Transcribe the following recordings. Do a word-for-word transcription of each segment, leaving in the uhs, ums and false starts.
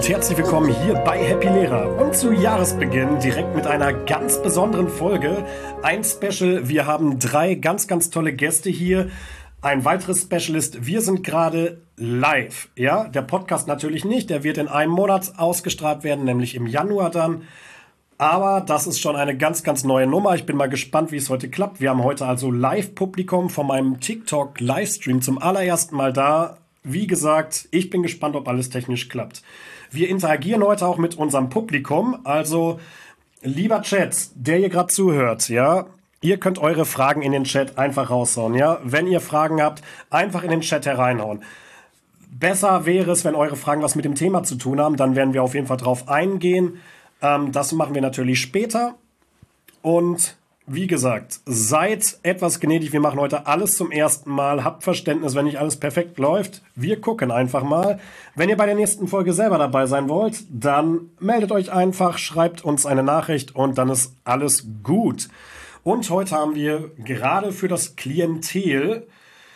und herzlich willkommen hier bei Happy Lehrer und zu Jahresbeginn direkt mit einer ganz besonderen Folge, ein Special. Wir haben drei ganz, ganz tolle Gäste hier. Ein weiteres Special ist, wir sind gerade live. Ja, der Podcast natürlich nicht, der wird in einem Monat ausgestrahlt werden, nämlich im Januar dann. Aber das ist schon eine ganz, ganz neue Nummer. Ich bin mal gespannt, wie es heute klappt. Wir haben heute also Live-Publikum von meinem TikTok-Livestream zum allerersten Mal da. Wie gesagt, ich bin gespannt, ob alles technisch klappt. Wir interagieren heute auch mit unserem Publikum. Also, lieber Chat, der ihr gerade zuhört, ja, ihr könnt eure Fragen in den Chat einfach raushauen, ja. Wenn ihr Fragen habt, einfach in den Chat hereinhauen. Besser wäre es, wenn eure Fragen was mit dem Thema zu tun haben. Dann werden wir auf jeden Fall drauf eingehen. Ähm, das machen wir natürlich später. Und wie gesagt, seid etwas gnädig. Wir machen heute alles zum ersten Mal. Habt Verständnis, wenn nicht alles perfekt läuft. Wir gucken einfach mal. Wenn ihr bei der nächsten Folge selber dabei sein wollt, dann meldet euch einfach, schreibt uns eine Nachricht und dann ist alles gut. Und heute haben wir gerade für das Klientel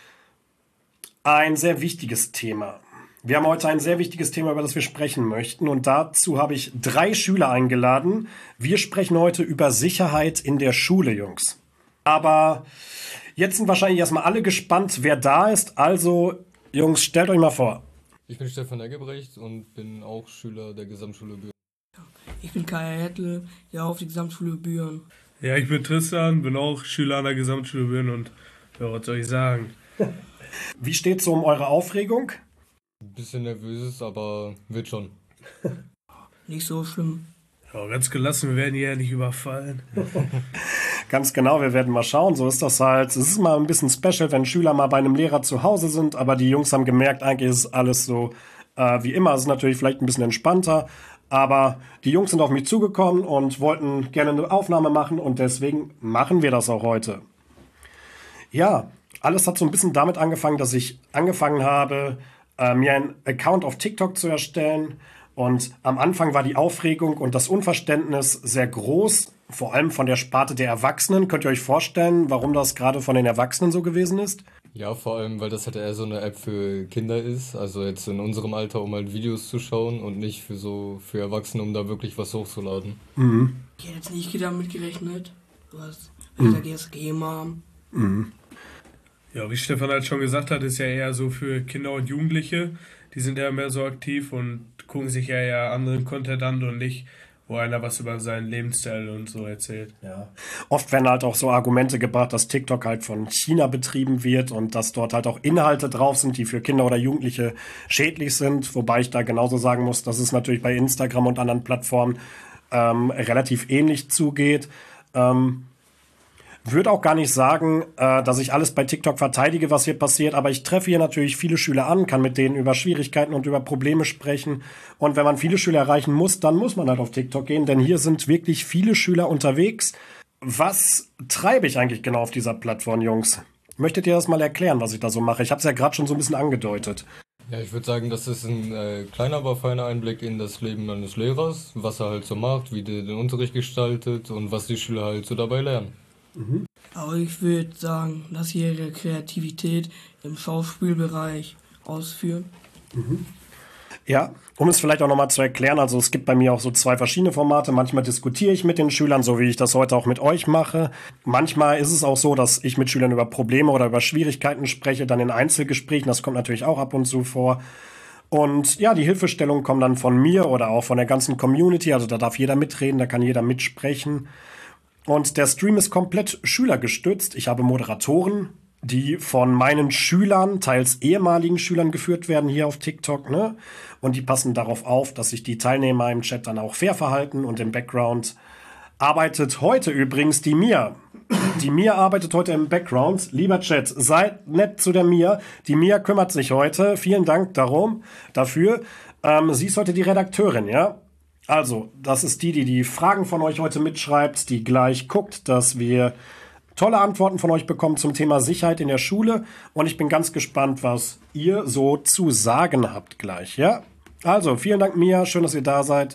ein sehr wichtiges Thema. Wir haben heute ein sehr wichtiges Thema, über das wir sprechen möchten. Und dazu habe ich drei Schüler eingeladen. Wir sprechen heute über Sicherheit in der Schule, Jungs. Aber jetzt sind wahrscheinlich erstmal alle gespannt, wer da ist. Also, Jungs, stellt euch mal vor. Ich bin Stefan Eggebrecht und bin auch Schüler der Gesamtschule Büren. Ich bin Kaya Hettle, ja auf die Gesamtschule Büren. Ja, ich bin Tristan, bin auch Schüler an der Gesamtschule Büren und ja, was soll ich sagen? Wie steht's so um eure Aufregung? Ein bisschen nervös, aber wird schon. Nicht so schlimm. Ja, ganz gelassen, wir werden hier ja nicht überfallen. Ganz genau, wir werden mal schauen. So ist das halt. Es ist mal ein bisschen special, wenn Schüler mal bei einem Lehrer zu Hause sind, aber die Jungs haben gemerkt, eigentlich ist alles so äh, wie immer. Es ist natürlich vielleicht ein bisschen entspannter, aber die Jungs sind auf mich zugekommen und wollten gerne eine Aufnahme machen und deswegen machen wir das auch heute. Ja, alles hat so ein bisschen damit angefangen, dass ich angefangen habe, äh, mir einen Account auf TikTok zu erstellen. Und am Anfang war die Aufregung und das Unverständnis sehr groß, vor allem von der Sparte der Erwachsenen. Könnt ihr euch vorstellen, warum das gerade von den Erwachsenen so gewesen ist? Ja, vor allem, weil das halt eher so eine App für Kinder ist. Also jetzt in unserem Alter, um halt Videos zu schauen und nicht für so für Erwachsene, um da wirklich was hochzuladen. Mhm. Ich hätte jetzt nicht damit gerechnet. Du hast mhm. G S G-Mom. Mhm. Ja, wie Stefan halt schon gesagt hat, ist ja eher so für Kinder und Jugendliche. Die sind ja mehr so aktiv und gucken sich ja eher anderen Content an und nicht, wo einer was über seinen Lebensstil und so erzählt. Ja. Oft werden halt auch so Argumente gebracht, dass TikTok halt von China betrieben wird und dass dort halt auch Inhalte drauf sind, die für Kinder oder Jugendliche schädlich sind. Wobei ich da genauso sagen muss, dass es natürlich bei Instagram und anderen Plattformen ähm, relativ ähnlich zugeht. Ähm, Würde auch gar nicht sagen, äh, dass ich alles bei TikTok verteidige, was hier passiert, aber ich treffe hier natürlich viele Schüler an, kann mit denen über Schwierigkeiten und über Probleme sprechen. Und wenn man viele Schüler erreichen muss, dann muss man halt auf TikTok gehen, denn hier sind wirklich viele Schüler unterwegs. Was treibe ich eigentlich genau auf dieser Plattform, Jungs? Möchtet ihr das mal erklären, was ich da so mache? Ich habe es ja gerade schon so ein bisschen angedeutet. Ja, ich würde sagen, das ist ein äh, kleiner, aber feiner Einblick in das Leben eines Lehrers, was er halt so macht, wie der den Unterricht gestaltet und was die Schüler halt so dabei lernen. Mhm. Aber ich würde sagen, dass sie ihre Kreativität im Schauspielbereich ausführen. Mhm. Ja, um es vielleicht auch nochmal zu erklären, also es gibt bei mir auch so zwei verschiedene Formate. Manchmal diskutiere ich mit den Schülern, so wie ich das heute auch mit euch mache. Manchmal ist es auch so, dass ich mit Schülern über Probleme oder über Schwierigkeiten spreche, dann in Einzelgesprächen. Das kommt natürlich auch ab und zu vor. Und ja, die Hilfestellungen kommen dann von mir oder auch von der ganzen Community. Also da darf jeder mitreden, da kann jeder mitsprechen. Und der Stream ist komplett schülergestützt. Ich habe Moderatoren, die von meinen Schülern, teils ehemaligen Schülern geführt werden hier auf TikTok, ne? Und die passen darauf auf, dass sich die Teilnehmer im Chat dann auch fair verhalten. Und im Background arbeitet heute übrigens die Mia. Die Mia arbeitet heute im Background. Lieber Chat, seid nett zu der Mia. Die Mia kümmert sich heute. Vielen Dank darum, dafür. Ähm, sie ist heute die Redakteurin, ja? Also, das ist die, die die Fragen von euch heute mitschreibt, die gleich guckt, dass wir tolle Antworten von euch bekommen zum Thema Sicherheit in der Schule. Und ich bin ganz gespannt, was ihr so zu sagen habt gleich, ja? Also, vielen Dank, Mia. Schön, dass ihr da seid.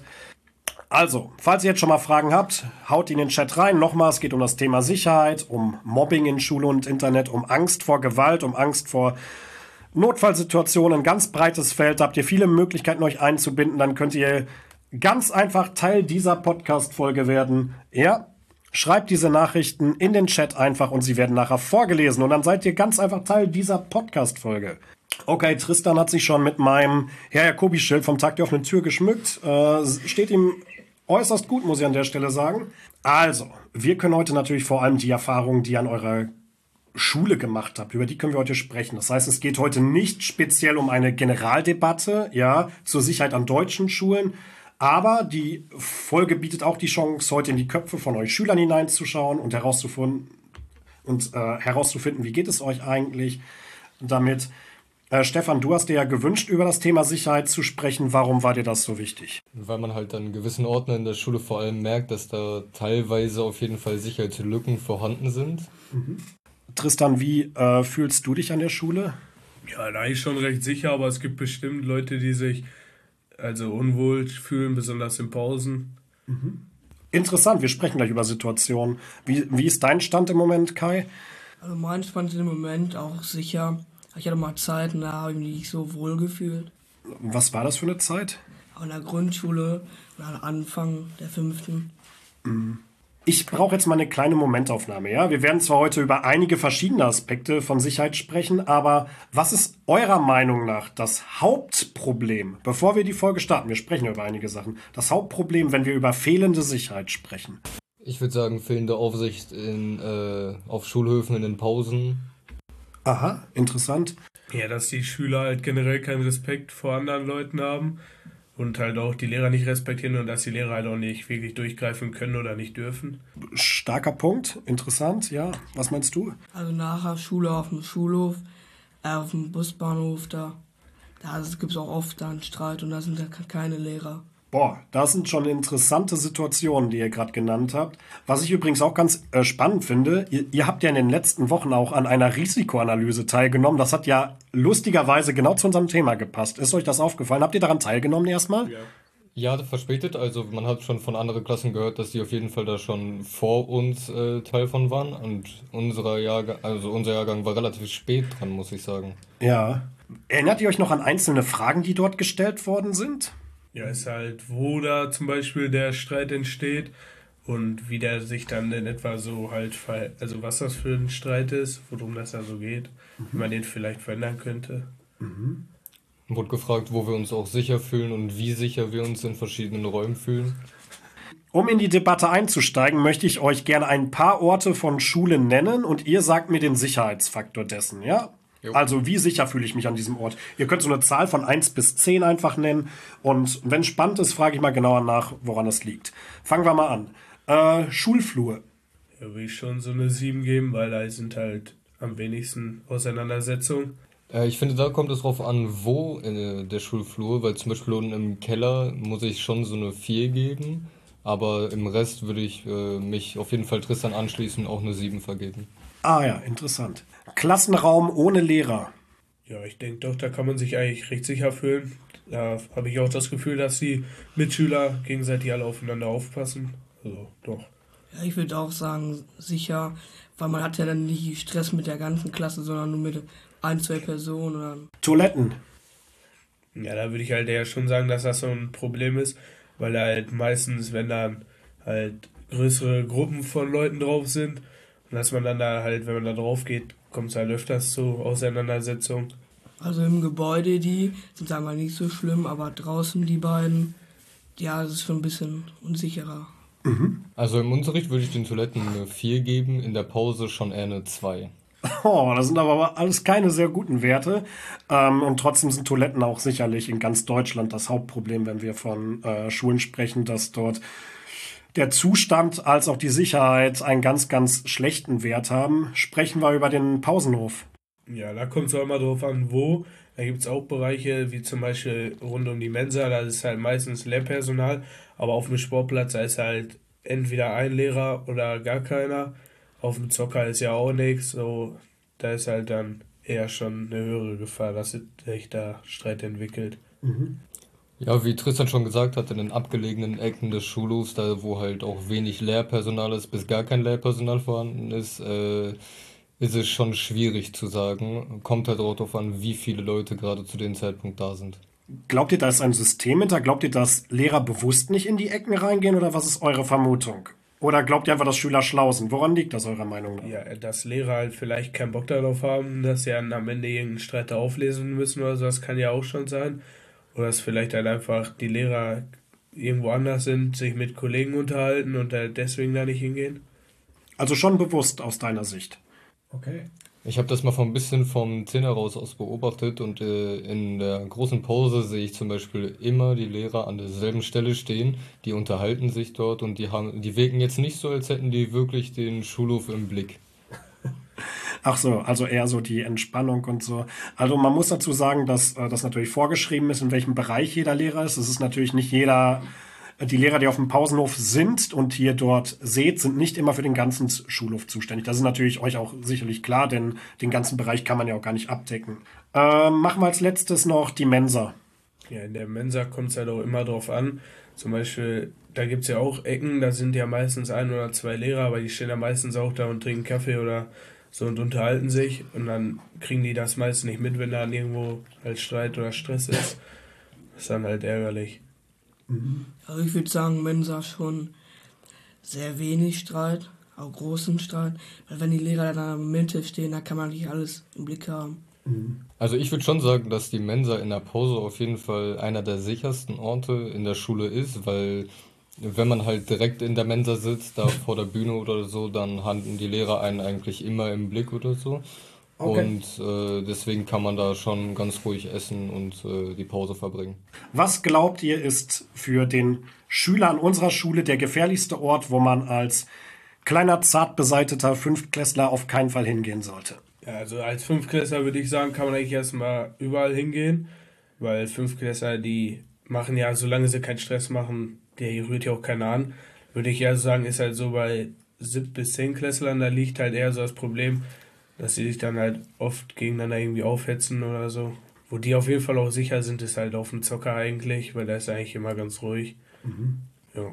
Also, falls ihr jetzt schon mal Fragen habt, haut in den Chat rein. Nochmal, es geht um das Thema Sicherheit, um Mobbing in Schule und Internet, um Angst vor Gewalt, um Angst vor Notfallsituationen, ein ganz breites Feld, da habt ihr viele Möglichkeiten, euch einzubinden, dann könnt ihr ganz einfach Teil dieser Podcast-Folge werden. Ja, schreibt diese Nachrichten in den Chat einfach und sie werden nachher vorgelesen und dann seid ihr ganz einfach Teil dieser Podcast-Folge. Okay, Tristan hat sich schon mit meinem Herr Jacobi-Schild vom Tag der offenen Tür geschmückt. Äh, steht ihm äußerst gut, muss ich an der Stelle sagen. Also, wir können heute natürlich vor allem die Erfahrungen, die ihr an eurer Schule gemacht habt, über die können wir heute sprechen. Das heißt, es geht heute nicht speziell um eine Generaldebatte, ja, zur Sicherheit an deutschen Schulen, aber die Folge bietet auch die Chance, heute in die Köpfe von euch Schülern hineinzuschauen und herauszufinden, und, äh, herauszufinden, wie geht es euch eigentlich damit. Äh, Stefan, du hast dir ja gewünscht, über das Thema Sicherheit zu sprechen. Warum war dir das so wichtig? Weil man halt an gewissen Orten in der Schule vor allem merkt, dass da teilweise auf jeden Fall Sicherheitslücken vorhanden sind. Mhm. Tristan, wie äh, fühlst du dich an der Schule? Ja, da ist schon recht sicher, aber es gibt bestimmt Leute, die sich also unwohl fühlen, besonders in Pausen. Mhm. Interessant, wir sprechen gleich über Situationen. Wie, wie ist dein Stand im Moment, Kai? Also mein Stand ist im Moment auch sicher. Ich hatte mal Zeit, da habe ich mich nicht so wohl gefühlt. Was war das für eine Zeit? In der Grundschule, am Anfang der fünften. Ich brauche jetzt mal eine kleine Momentaufnahme, ja? Wir werden zwar heute über einige verschiedene Aspekte von Sicherheit sprechen, aber was ist eurer Meinung nach das Hauptproblem, bevor wir die Folge starten, wir sprechen über einige Sachen, das Hauptproblem, wenn wir über fehlende Sicherheit sprechen? Ich würde sagen, fehlende Aufsicht in, äh, auf Schulhöfen in den Pausen. Aha, interessant. Ja, dass die Schüler halt generell keinen Respekt vor anderen Leuten haben und halt auch die Lehrer nicht respektieren und dass die Lehrer halt auch nicht wirklich durchgreifen können oder nicht dürfen. Starker Punkt, interessant, ja. Was meinst du? Also nachher Schule auf dem Schulhof, äh, auf dem Busbahnhof, da, da gibt es auch oft dann Streit und da sind ja keine Lehrer. Boah, das sind schon interessante Situationen, die ihr gerade genannt habt. Was ich übrigens auch ganz äh, spannend finde, ihr, ihr habt ja in den letzten Wochen auch an einer Risikoanalyse teilgenommen. Das hat ja lustigerweise genau zu unserem Thema gepasst. Ist euch das aufgefallen? Habt ihr daran teilgenommen erstmal? Ja. Ja, verspätet. Also man hat schon von anderen Klassen gehört, dass die auf jeden Fall da schon vor uns äh, Teil von waren. Und unserer Jahrgang, also unser Jahrgang war relativ spät dran, muss ich sagen. Ja. Erinnert ihr euch noch an einzelne Fragen, die dort gestellt worden sind? Ja, ist halt, wo da zum Beispiel der Streit entsteht und wie der sich dann in etwa so halt verhält. Also was das für ein Streit ist, worum das da so geht, mhm. wie man den vielleicht verändern könnte. Mhm. Wurde gefragt, wo wir uns auch sicher fühlen und wie sicher wir uns in verschiedenen Räumen fühlen. Um in die Debatte einzusteigen, möchte ich euch gerne ein paar Orte von Schulen nennen und ihr sagt mir den Sicherheitsfaktor dessen, ja? Jo. Also wie sicher fühle ich mich an diesem Ort? Ihr könnt so eine Zahl von eins bis zehn einfach nennen und wenn es spannend ist, frage ich mal genauer nach, woran es liegt. Fangen wir mal an. Äh, Schulflur. Ja, will ich schon so eine sieben geben, weil da sind halt am wenigsten Auseinandersetzungen. Äh, ich finde, da kommt es drauf an, wo äh, der Schulflur, weil zum Beispiel unten im Keller muss ich schon so eine vier geben, aber im Rest würde ich äh, mich auf jeden Fall Tristan anschließen und auch eine sieben vergeben. Ah ja, interessant. Klassenraum ohne Lehrer. Ja, ich denke doch, da kann man sich eigentlich recht sicher fühlen. Da habe ich auch das Gefühl, dass die Mitschüler gegenseitig alle aufeinander aufpassen. Also doch. Ja, ich würde auch sagen, sicher, weil man hat ja dann nicht Stress mit der ganzen Klasse, sondern nur mit ein, zwei Personen. Oder Toiletten. Ja, da würde ich halt eher schon sagen, dass das so ein Problem ist, weil halt meistens, wenn dann halt größere Gruppen von Leuten drauf sind, und dass man dann da halt, wenn man da drauf geht, kommt es halt öfters zu Auseinandersetzungen. Also im Gebäude die sind, sagen wir, nicht so schlimm, aber draußen die beiden, ja, das ist schon ein bisschen unsicherer. Mhm. Also im Unterricht würde ich den Toiletten eine vier geben, in der Pause schon eher eine zwei. Oh, das sind aber alles keine sehr guten Werte. Ähm, und trotzdem sind Toiletten auch sicherlich in ganz Deutschland das Hauptproblem, wenn wir von äh, Schulen sprechen, dass dort der Zustand als auch die Sicherheit einen ganz, ganz schlechten Wert haben. Sprechen wir über den Pausenhof. Ja, da kommt es auch immer drauf an, wo. Da gibt es auch Bereiche, wie zum Beispiel rund um die Mensa, da ist halt meistens Lehrpersonal, aber auf dem Sportplatz, da ist halt entweder ein Lehrer oder gar keiner. Auf dem Zocker ist ja auch nichts, so, da ist halt dann eher schon eine höhere Gefahr, dass sich da Streit entwickelt. Mhm. Ja, wie Tristan schon gesagt hat, in den abgelegenen Ecken des Schulhofs, da wo halt auch wenig Lehrpersonal ist, bis gar kein Lehrpersonal vorhanden ist, äh, ist es schon schwierig zu sagen. Kommt halt auch darauf an, wie viele Leute gerade zu dem Zeitpunkt da sind. Glaubt ihr, da ist ein System hinter? Glaubt ihr, dass Lehrer bewusst nicht in die Ecken reingehen oder was ist eure Vermutung? Oder glaubt ihr einfach, dass Schüler schlau sind? Woran liegt das eurer Meinung nach? Ja, dass Lehrer halt vielleicht keinen Bock darauf haben, dass sie dann am Ende irgendeinen Streit da auflesen müssen oder so, das kann ja auch schon sein. Oder dass vielleicht halt einfach die Lehrer irgendwo anders sind, sich mit Kollegen unterhalten und halt deswegen da nicht hingehen. Also schon bewusst aus deiner Sicht. Okay. Ich habe das mal von ein bisschen vom Zehnerhaus aus beobachtet und äh, in der großen Pause sehe ich zum Beispiel immer die Lehrer an derselben Stelle stehen, die unterhalten sich dort und die haben, die wirken jetzt nicht so, als hätten die wirklich den Schulhof im Blick. Ach so, also eher so die Entspannung und so. Also man muss dazu sagen, dass äh, das natürlich vorgeschrieben ist, in welchem Bereich jeder Lehrer ist. Es ist natürlich nicht jeder, die Lehrer, die auf dem Pausenhof sind und hier dort seht, sind nicht immer für den ganzen Schulhof zuständig. Das ist natürlich euch auch sicherlich klar, denn den ganzen Bereich kann man ja auch gar nicht abdecken. Ähm, machen wir als letztes noch die Mensa. Ja, in der Mensa kommt es halt auch immer drauf an. Zum Beispiel, da gibt es ja auch Ecken, da sind ja meistens ein oder zwei Lehrer, aber die stehen ja meistens auch da und trinken Kaffee oder so und unterhalten sich. Und dann kriegen die das meist nicht mit, wenn da irgendwo halt Streit oder Stress ist. Das ist dann halt ärgerlich. Also ich würde sagen, Mensa schon sehr wenig Streit, auch großen Streit. Weil wenn die Lehrer dann in der Mitte stehen, da kann man nicht alles im Blick haben. Also ich würde schon sagen, dass die Mensa in der Pause auf jeden Fall einer der sichersten Orte in der Schule ist, weil wenn man halt direkt in der Mensa sitzt, da vor der Bühne oder so, dann haben die Lehrer einen eigentlich immer im Blick oder so. Okay. Und äh, deswegen kann man da schon ganz ruhig essen und äh, die Pause verbringen. Was glaubt ihr, ist für den Schüler an unserer Schule der gefährlichste Ort, wo man als kleiner, zart beseiteter Fünftklässler auf keinen Fall hingehen sollte? Ja, also als Fünftklässler würde ich sagen, kann man eigentlich erstmal überall hingehen, weil Fünftklässler, die machen ja, solange sie keinen Stress machen, der rührt ja auch keiner an, würde ich eher sagen, ist halt so bei Sieb- bis Zehnklässlern, da liegt halt eher so das Problem, dass sie sich dann halt oft gegeneinander irgendwie aufhetzen oder so. Wo die auf jeden Fall auch sicher sind, ist halt auf dem Zocker eigentlich, weil da ist eigentlich immer ganz ruhig. Ja.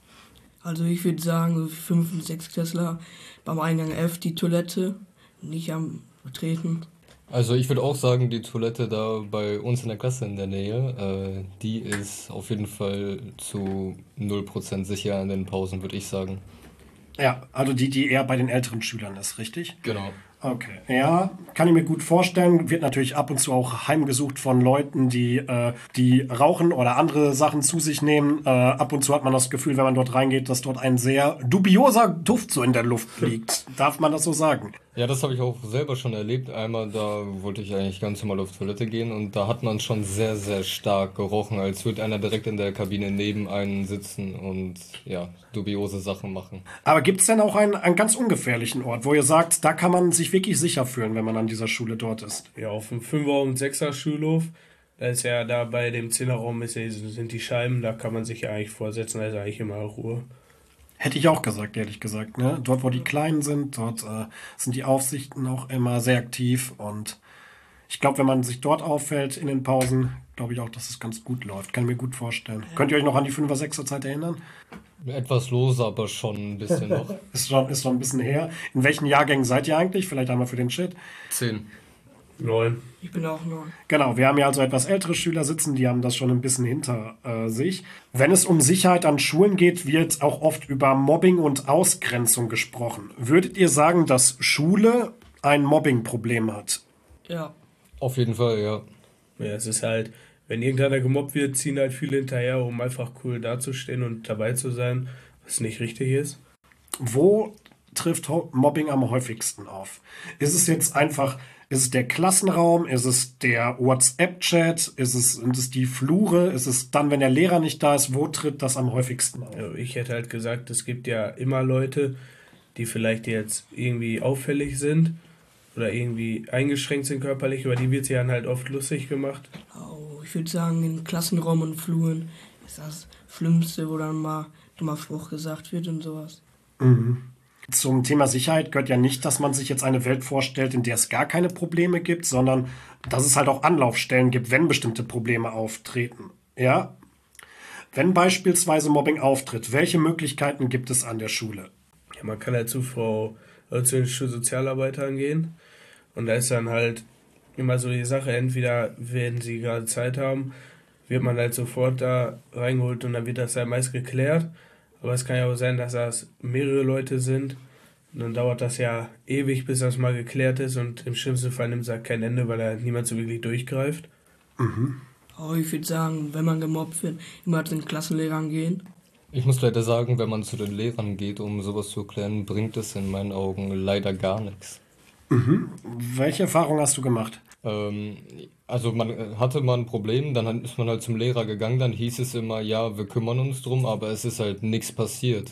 Also ich würde sagen, so fünf und sechs Klässler beim Eingang F die Toilette, nicht am Betreten. Also ich würde auch sagen, die Toilette da bei uns in der Klasse in der Nähe, äh, die ist auf jeden Fall zu null Prozent sicher in den Pausen, würde ich sagen. Ja, also die, die eher bei den älteren Schülern ist, richtig? Genau. Okay. Ja, kann ich mir gut vorstellen. Wird natürlich ab und zu auch heimgesucht von Leuten, die, äh, die rauchen oder andere Sachen zu sich nehmen. Äh, ab und zu hat man das Gefühl, wenn man dort reingeht, dass dort ein sehr dubioser Duft so in der Luft liegt. Darf man das so sagen? Ja, das habe ich auch selber schon erlebt. Einmal, da wollte ich eigentlich ganz normal auf Toilette gehen und da hat man schon sehr, sehr stark gerochen, als würde einer direkt in der Kabine neben einen sitzen und ja, dubiose Sachen machen. Aber gibt es denn auch einen, einen ganz ungefährlichen Ort, wo ihr sagt, da kann man sich wirklich sicher fühlen, wenn man an dieser Schule dort ist? Ja, auf dem Fünfer- und Sechser Schulhof, da ist ja da bei dem Zehnerraum ist ja, sind die Scheiben, da kann man sich ja eigentlich vorsetzen, da ist eigentlich immer Ruhe. Hätte ich auch gesagt, ehrlich gesagt. Ne? Dort, wo die Kleinen sind, dort äh, sind die Aufsichten auch immer sehr aktiv. Und ich glaube, wenn man sich dort auffällt in den Pausen, glaube ich auch, dass es ganz gut läuft. Kann ich mir gut vorstellen. Könnt ihr euch noch an die fünfer sechser Zeit erinnern? Etwas loser, aber schon ein bisschen noch. Ist schon, ist schon ein bisschen her. In welchen Jahrgängen seid ihr eigentlich? Vielleicht einmal für den Chat. Zehn. Neun. Ich bin auch neu. Genau, wir haben ja also etwas ältere Schüler sitzen, die haben das schon ein bisschen hinter äh, sich. Wenn es um Sicherheit an Schulen geht, wird auch oft über Mobbing und Ausgrenzung gesprochen. Würdet ihr sagen, dass Schule ein Mobbing-Problem hat? Ja. Auf jeden Fall, ja. Ja, es ist halt, wenn irgendeiner gemobbt wird, ziehen halt viele hinterher, um einfach cool dazustehen und dabei zu sein, was nicht richtig ist. Wo trifft Ho- Mobbing am häufigsten auf? Ist es jetzt einfach, ist es der Klassenraum, ist es der WhatsApp-Chat, ist es, sind es die Flure, ist es dann, wenn der Lehrer nicht da ist, wo tritt das am häufigsten auf? Ja, ich hätte halt gesagt, es gibt ja immer Leute, die vielleicht jetzt irgendwie auffällig sind oder irgendwie eingeschränkt sind körperlich, über die wird sich dann halt oft lustig gemacht. Oh, ich würde sagen, im Klassenraum und Fluren ist das Schlimmste, wo dann mal ein dummer Spruch gesagt wird und sowas. Zum Thema Sicherheit gehört ja nicht, dass man sich jetzt eine Welt vorstellt, in der es gar keine Probleme gibt, sondern dass es halt auch Anlaufstellen gibt, wenn bestimmte Probleme auftreten. Ja? Wenn beispielsweise Mobbing auftritt, welche Möglichkeiten gibt es an der Schule? Ja, man kann halt zu Frau oder zu den Schulsozialarbeitern gehen. Und da ist dann halt immer so die Sache, entweder wenn sie gerade Zeit haben, wird man halt sofort da reingeholt und dann wird das halt meist geklärt. Aber es kann ja auch sein, dass das mehrere Leute sind. Und dann dauert das ja ewig, bis das mal geklärt ist und im schlimmsten Fall nimmt es halt kein Ende, weil da halt niemand so wirklich durchgreift. Mhm. Aber ich würde sagen, wenn man gemobbt wird, immer zu den Klassenlehrern gehen. Ich muss leider sagen, wenn man zu den Lehrern geht, um sowas zu erklären, bringt es in meinen Augen leider gar nichts. Mhm. Welche Erfahrung hast du gemacht? Ähm, also man äh, hatte mal ein Problem, dann hat- ist man halt zum Lehrer gegangen, dann hieß es immer, ja, wir kümmern uns drum, aber es ist halt nichts passiert.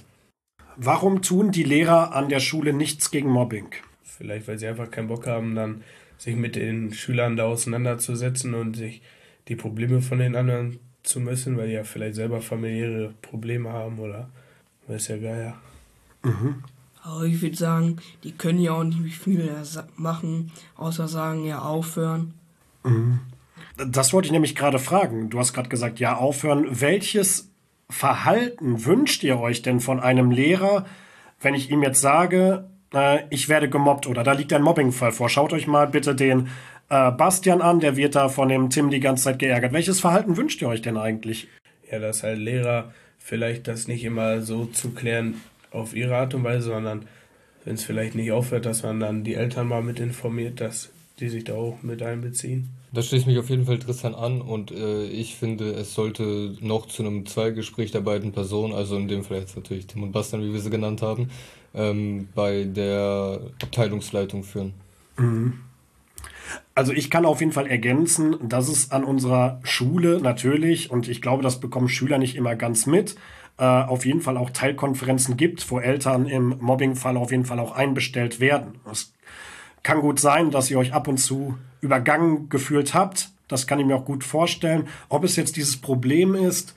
Warum tun die Lehrer an der Schule nichts gegen Mobbing? Vielleicht, weil sie einfach keinen Bock haben, dann sich mit den Schülern da auseinanderzusetzen und sich die Probleme von den anderen zu messen, weil die ja vielleicht selber familiäre Probleme haben oder weiß ja gar ja. Mhm. Aber ich würde sagen, die können ja auch nicht viel ersa- machen, außer sagen, ja, aufhören. Mhm. Das wollte ich nämlich gerade fragen. Du hast gerade gesagt, ja, aufhören. Welches Verhalten wünscht ihr euch denn von einem Lehrer, wenn ich ihm jetzt sage, äh, ich werde gemobbt oder da liegt ein Mobbingfall vor? Schaut euch mal bitte den äh, Bastian an, der wird da von dem Tim die ganze Zeit geärgert. Welches Verhalten wünscht ihr euch denn eigentlich? Ja, dass halt Lehrer vielleicht das nicht immer so zu klären auf ihre Art und Weise, sondern wenn es vielleicht nicht aufhört, dass man dann die Eltern mal mit informiert, dass die sich da auch mit einbeziehen. Da schließe ich mich auf jeden Fall Tristan an und äh, ich finde, es sollte noch zu einem Zweigespräch der beiden Personen, also in dem Fall jetzt natürlich Tim und Bastian, wie wir sie genannt haben, ähm, bei der Abteilungsleitung führen. Mhm. Also ich kann auf jeden Fall ergänzen, dass es an unserer Schule natürlich, und ich glaube, das bekommen Schüler nicht immer ganz mit, äh, auf jeden Fall auch Teilkonferenzen gibt, wo Eltern im Mobbingfall auf jeden Fall auch einbestellt werden. Es kann gut sein, dass ihr euch ab und zu übergangen gefühlt habt. Das kann ich mir auch gut vorstellen. Ob es jetzt dieses Problem ist,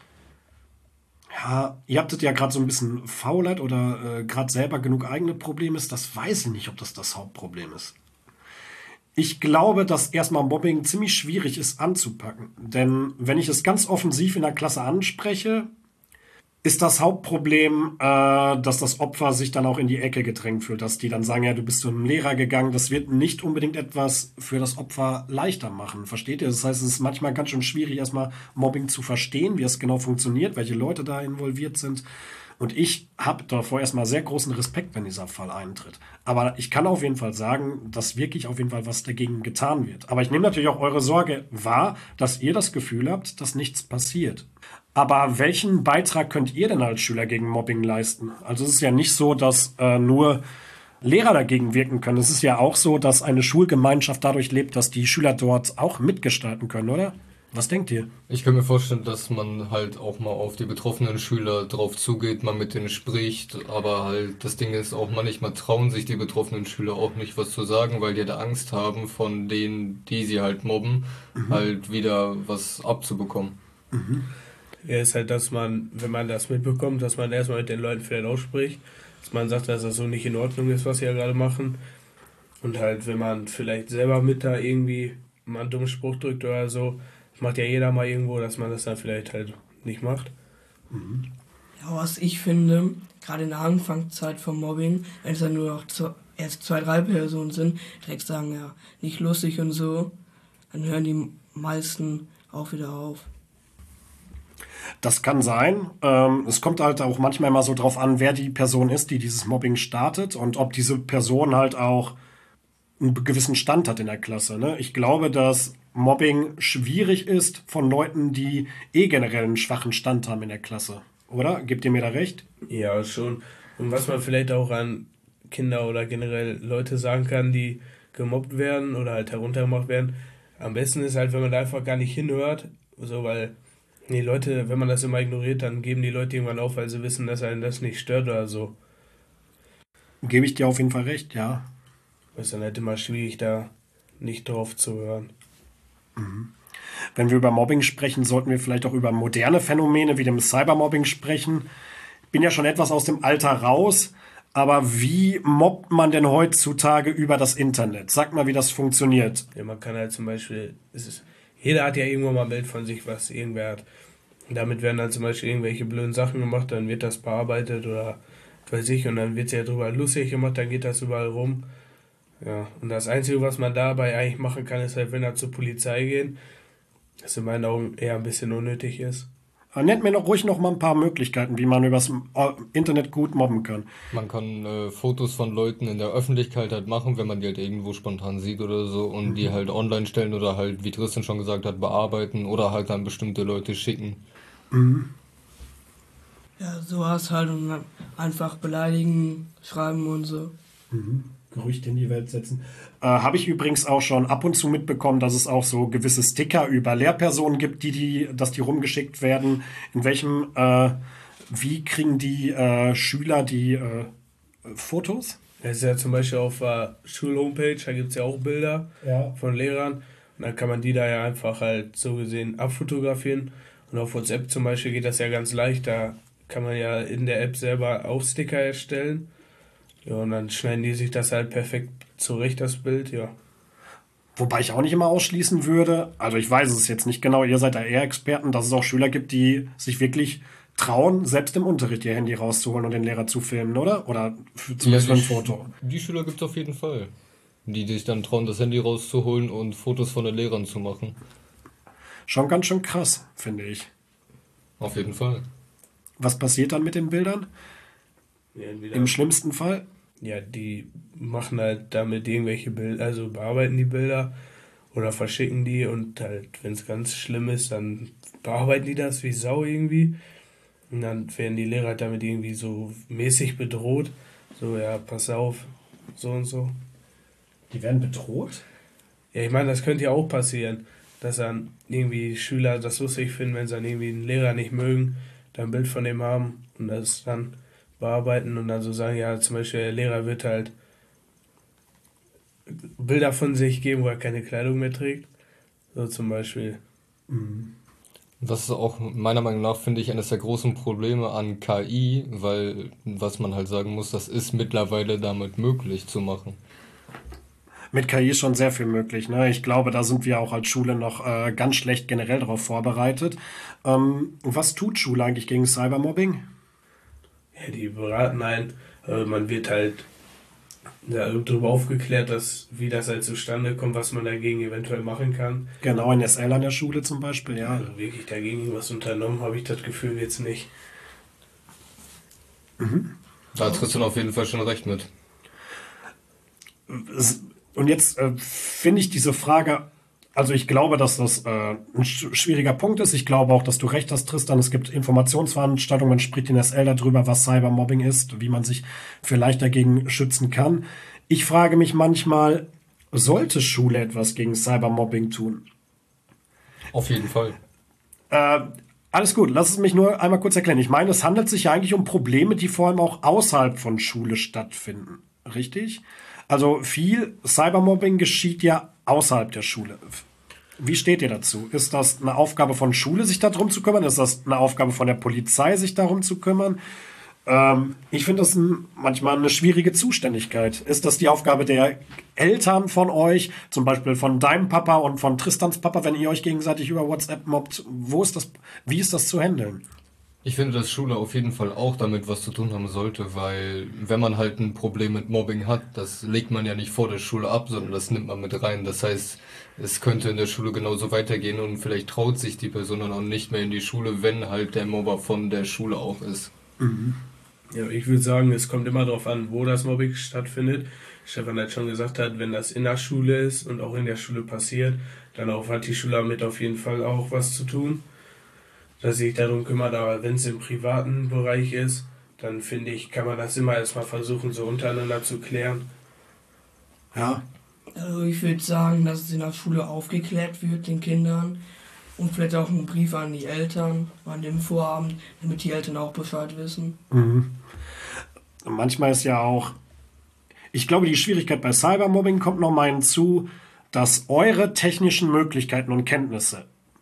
ja, ihr habtet ja gerade so ein bisschen Faulheit oder äh, gerade selber genug eigene Probleme ist, das weiß ich nicht, ob das das Hauptproblem ist. Ich glaube, dass erstmal Mobbing ziemlich schwierig ist anzupacken. Denn wenn ich es ganz offensiv in der Klasse anspreche, ist das Hauptproblem, äh, dass das Opfer sich dann auch in die Ecke gedrängt fühlt, dass die dann sagen, ja, du bist zu einem Lehrer gegangen. Das wird nicht unbedingt etwas für das Opfer leichter machen. Versteht ihr? Das heißt, es ist manchmal ganz schön schwierig, erstmal Mobbing zu verstehen, wie es genau funktioniert, welche Leute da involviert sind. Und ich habe davor erstmal sehr großen Respekt, wenn dieser Fall eintritt. Aber ich kann auf jeden Fall sagen, dass wirklich auf jeden Fall was dagegen getan wird. Aber ich nehme natürlich auch eure Sorge wahr, dass ihr das Gefühl habt, dass nichts passiert. Aber welchen Beitrag könnt ihr denn als Schüler gegen Mobbing leisten? Also es ist ja nicht so, dass äh, nur Lehrer dagegen wirken können. Es ist ja auch so, dass eine Schulgemeinschaft dadurch lebt, dass die Schüler dort auch mitgestalten können, oder? Was denkt ihr? Ich kann mir vorstellen, dass man halt auch mal auf die betroffenen Schüler drauf zugeht, mal mit denen spricht, aber halt das Ding ist auch, manchmal trauen sich die betroffenen Schüler auch nicht was zu sagen, weil die halt Angst haben, von denen, die sie halt mobben, mhm. halt wieder was abzubekommen. Mhm. Ja, ist halt, dass man, wenn man das mitbekommt, dass man erstmal mit den Leuten vielleicht ausspricht, dass man sagt, dass das so nicht in Ordnung ist, was sie ja gerade machen. Und halt, wenn man vielleicht selber mit da irgendwie mal einen dummen Spruch drückt oder so, das macht ja jeder mal irgendwo, dass man das dann vielleicht halt nicht macht. Mhm. Ja, was ich finde, gerade in der Anfangszeit vom Mobbing, wenn es dann nur noch zu, erst zwei, drei Personen sind, direkt sagen, ja, nicht lustig und so, dann hören die meisten auch wieder auf. Das kann sein. Ähm, es kommt halt auch manchmal mal so drauf an, wer die Person ist, die dieses Mobbing startet und ob diese Person halt auch einen gewissen Stand hat in der Klasse. Ne? Ich glaube, dass Mobbing schwierig ist von Leuten, die eh generell einen schwachen Stand haben in der Klasse. Oder? Gebt ihr mir da recht? Ja, schon. Und was man vielleicht auch an Kinder oder generell Leute sagen kann, die gemobbt werden oder halt heruntergemacht werden, am besten ist halt, wenn man da einfach gar nicht hinhört, so, weil die Leute, wenn man das immer ignoriert, dann geben die Leute irgendwann auf, weil sie wissen, dass einen das nicht stört oder so. Gebe ich dir auf jeden Fall recht, ja. Ist dann halt immer schwierig, da nicht drauf zu hören. Mhm. Wenn wir über Mobbing sprechen, sollten wir vielleicht auch über moderne Phänomene wie dem Cybermobbing sprechen. Ich bin ja schon etwas aus dem Alter raus, aber wie mobbt man denn heutzutage über das Internet? Sag mal, wie das funktioniert. Ja, man kann halt zum Beispiel, es ist, jeder hat ja irgendwo mal ein Bild von sich, was irgendwer hat. Und damit werden dann zum Beispiel irgendwelche blöden Sachen gemacht, dann wird das bearbeitet oder weiß ich, und dann wird ja drüber lustig gemacht, dann geht das überall rum. Ja, und das Einzige, was man dabei eigentlich machen kann, ist halt, wenn er zur Polizei gehen, was in meinen Augen eher ein bisschen unnötig ist. Aber nennt mir doch ruhig noch mal ein paar Möglichkeiten, wie man übers äh, Internet gut mobben kann. Man kann äh, Fotos von Leuten in der Öffentlichkeit halt machen, wenn man die halt irgendwo spontan sieht oder so und die halt online stellen oder halt, wie Tristan schon gesagt hat, bearbeiten oder halt an bestimmte Leute schicken. Ja, sowas halt und dann einfach beleidigen, schreiben und so. Gerüchte in die Welt setzen. Äh, Habe ich übrigens auch schon ab und zu mitbekommen, dass es auch so gewisse Sticker über Lehrpersonen gibt, die, die, dass die rumgeschickt werden. In welchem, äh, wie kriegen die äh, Schüler die äh, Fotos? Das ist ja zum Beispiel auf der Schulhomepage, da gibt es ja auch Bilder Ja. von Lehrern und dann kann man die da ja einfach halt so gesehen abfotografieren. Und auf WhatsApp zum Beispiel geht das ja ganz leicht, da kann man ja in der App selber auch Sticker erstellen. Ja, und dann schneiden die sich das halt perfekt zurecht, das Bild, ja. Wobei ich auch nicht immer ausschließen würde, also ich weiß es jetzt nicht genau, ihr seid da eher Experten, dass es auch Schüler gibt, die sich wirklich trauen, selbst im Unterricht ihr Handy rauszuholen und den Lehrer zu filmen, oder? Oder für, zumindest für ein die, Foto. die Schüler gibt es auf jeden Fall, die sich dann trauen, das Handy rauszuholen und Fotos von den Lehrern zu machen. Schon ganz schön krass, finde ich. Auf jeden Fall. Was passiert dann mit den Bildern? Ja, entweder, Im schlimmsten Fall? ja, die machen halt damit irgendwelche Bilder, also bearbeiten die Bilder oder verschicken die und halt, wenn es ganz schlimm ist, dann bearbeiten die das wie Sau irgendwie. Und dann werden die Lehrer halt damit irgendwie so mäßig bedroht. So, ja, pass auf, so und so. Die werden bedroht? Ja, ich meine, das könnte ja auch passieren, dass dann irgendwie Schüler das lustig finden, wenn sie dann irgendwie einen Lehrer nicht mögen, dann ein Bild von dem haben und das dann bearbeiten und dann so sagen, ja, zum Beispiel der Lehrer wird halt Bilder von sich geben, wo er keine Kleidung mehr trägt. So zum Beispiel. Das ist auch meiner Meinung nach, finde ich, eines der großen Probleme an K I, weil, was man halt sagen muss, das ist mittlerweile damit möglich zu machen. Mit K I ist schon sehr viel möglich. Ne? Ich glaube, da sind wir auch als Schule noch äh, ganz schlecht generell darauf vorbereitet. Ähm, was tut Schule eigentlich gegen Cybermobbing? Ja, die beraten einen, äh, man wird halt ja, darüber aufgeklärt, dass, wie das halt zustande kommt, was man dagegen eventuell machen kann. Genau, in S L an der Schule zum Beispiel, ja. Also wirklich dagegen irgendwas unternommen, habe ich das Gefühl jetzt nicht. Da hat Tristan auf jeden Fall schon recht mit. Es- Und jetzt äh, finde ich diese Frage, also ich glaube, dass das äh, ein sch schwieriger Punkt ist. Ich glaube auch, dass du recht hast, Tristan. Es gibt Informationsveranstaltungen, man spricht in S L darüber, was Cybermobbing ist, wie man sich vielleicht dagegen schützen kann. Ich frage mich manchmal, sollte Schule etwas gegen Cybermobbing tun? Auf jeden Fall. Äh, alles gut, lass es mich nur einmal kurz erklären. Ich meine, es handelt sich ja eigentlich um Probleme, die vor allem auch außerhalb von Schule stattfinden. Richtig? Also viel Cybermobbing geschieht ja außerhalb der Schule. Wie steht ihr dazu? Ist das eine Aufgabe von Schule, sich darum zu kümmern? Ist das eine Aufgabe von der Polizei, sich darum zu kümmern? Ähm, ich finde das ein, manchmal eine schwierige Zuständigkeit. Ist das die Aufgabe der Eltern von euch, zum Beispiel von deinem Papa und von Tristans Papa, wenn ihr euch gegenseitig über WhatsApp mobbt? Wo ist das, wie ist das zu handeln? Ich finde, dass Schule auf jeden Fall auch damit was zu tun haben sollte, weil wenn man halt ein Problem mit Mobbing hat, das legt man ja nicht vor der Schule ab, sondern das nimmt man mit rein. Das heißt, es könnte in der Schule genauso weitergehen und vielleicht traut sich die Person dann auch nicht mehr in die Schule, wenn halt der Mobber von der Schule auch ist. Ja, ich würde sagen, es kommt immer darauf an, wo das Mobbing stattfindet. Stefan hat schon gesagt hat, wenn das in der Schule ist und auch in der Schule passiert, dann auch hat die Schule damit auf jeden Fall auch was zu tun, dass sich darum kümmert. Aber wenn es im privaten Bereich ist, dann finde ich, kann man das immer erstmal versuchen, so untereinander zu klären. Ja, Also ich würde sagen, dass es in der Schule aufgeklärt wird, den Kindern. Und vielleicht auch einen Brief an die Eltern, an dem Vorabend, damit die Eltern auch Bescheid wissen. manchmal ist ja auch, ich glaube, die Schwierigkeit bei Cybermobbing kommt noch mal hinzu, dass eure technischen Möglichkeiten und Kenntnisse,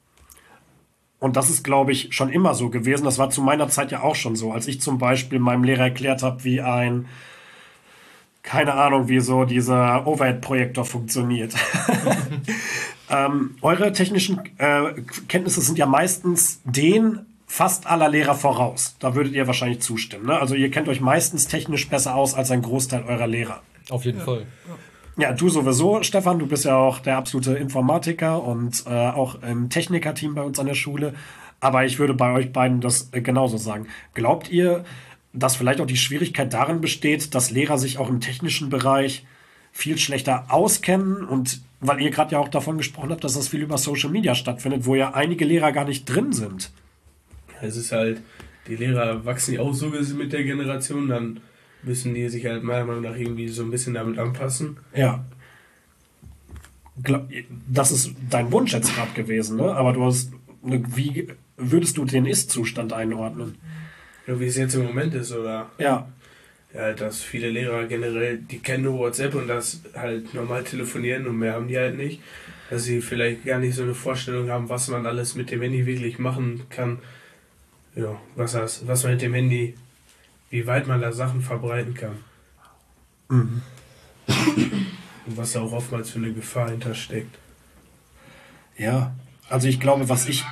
und das ist, glaube ich, schon immer so gewesen, das war zu meiner Zeit ja auch schon so, als ich zum Beispiel meinem Lehrer erklärt habe, wie ein, keine Ahnung, wie so dieser Overhead-Projektor funktioniert. ähm, eure technischen äh, Kenntnisse sind ja meistens den fast aller Lehrer voraus. Da würdet ihr wahrscheinlich zustimmen. Ne? Also ihr kennt euch meistens technisch besser aus als ein Großteil eurer Lehrer. Auf jeden Ja. Fall. Ja, du sowieso, Stefan. Du bist ja auch der absolute Informatiker und äh, auch im Technikerteam bei uns an der Schule. Aber ich würde bei euch beiden das äh, genauso sagen. Glaubt ihr, dass vielleicht auch die Schwierigkeit darin besteht, dass Lehrer sich auch im technischen Bereich viel schlechter auskennen und weil ihr gerade ja auch davon gesprochen habt, dass das viel über Social Media stattfindet, wo ja einige Lehrer gar nicht drin sind. Es ist halt, die Lehrer wachsen ja auch so mit der Generation, dann müssen die sich halt meiner Meinung nach irgendwie so ein bisschen damit anpassen. Ja. Gla- Das ist dein Wunsch jetzt gerade gewesen, ne? Aber du hast, ne, wie würdest du den Ist-Zustand einordnen? Ja, wie es jetzt im Moment ist, oder? Ja. Ja, dass viele Lehrer generell, die kennen nur WhatsApp und das halt normal telefonieren und mehr haben die halt nicht. Dass sie vielleicht gar nicht so eine Vorstellung haben, was man alles mit dem Handy wirklich machen kann. Ja, was, das, was man mit dem Handy, wie weit man da Sachen verbreiten kann. Mhm. Und was da auch oftmals für eine Gefahr hintersteckt. Ja. Also ich glaube, was ich...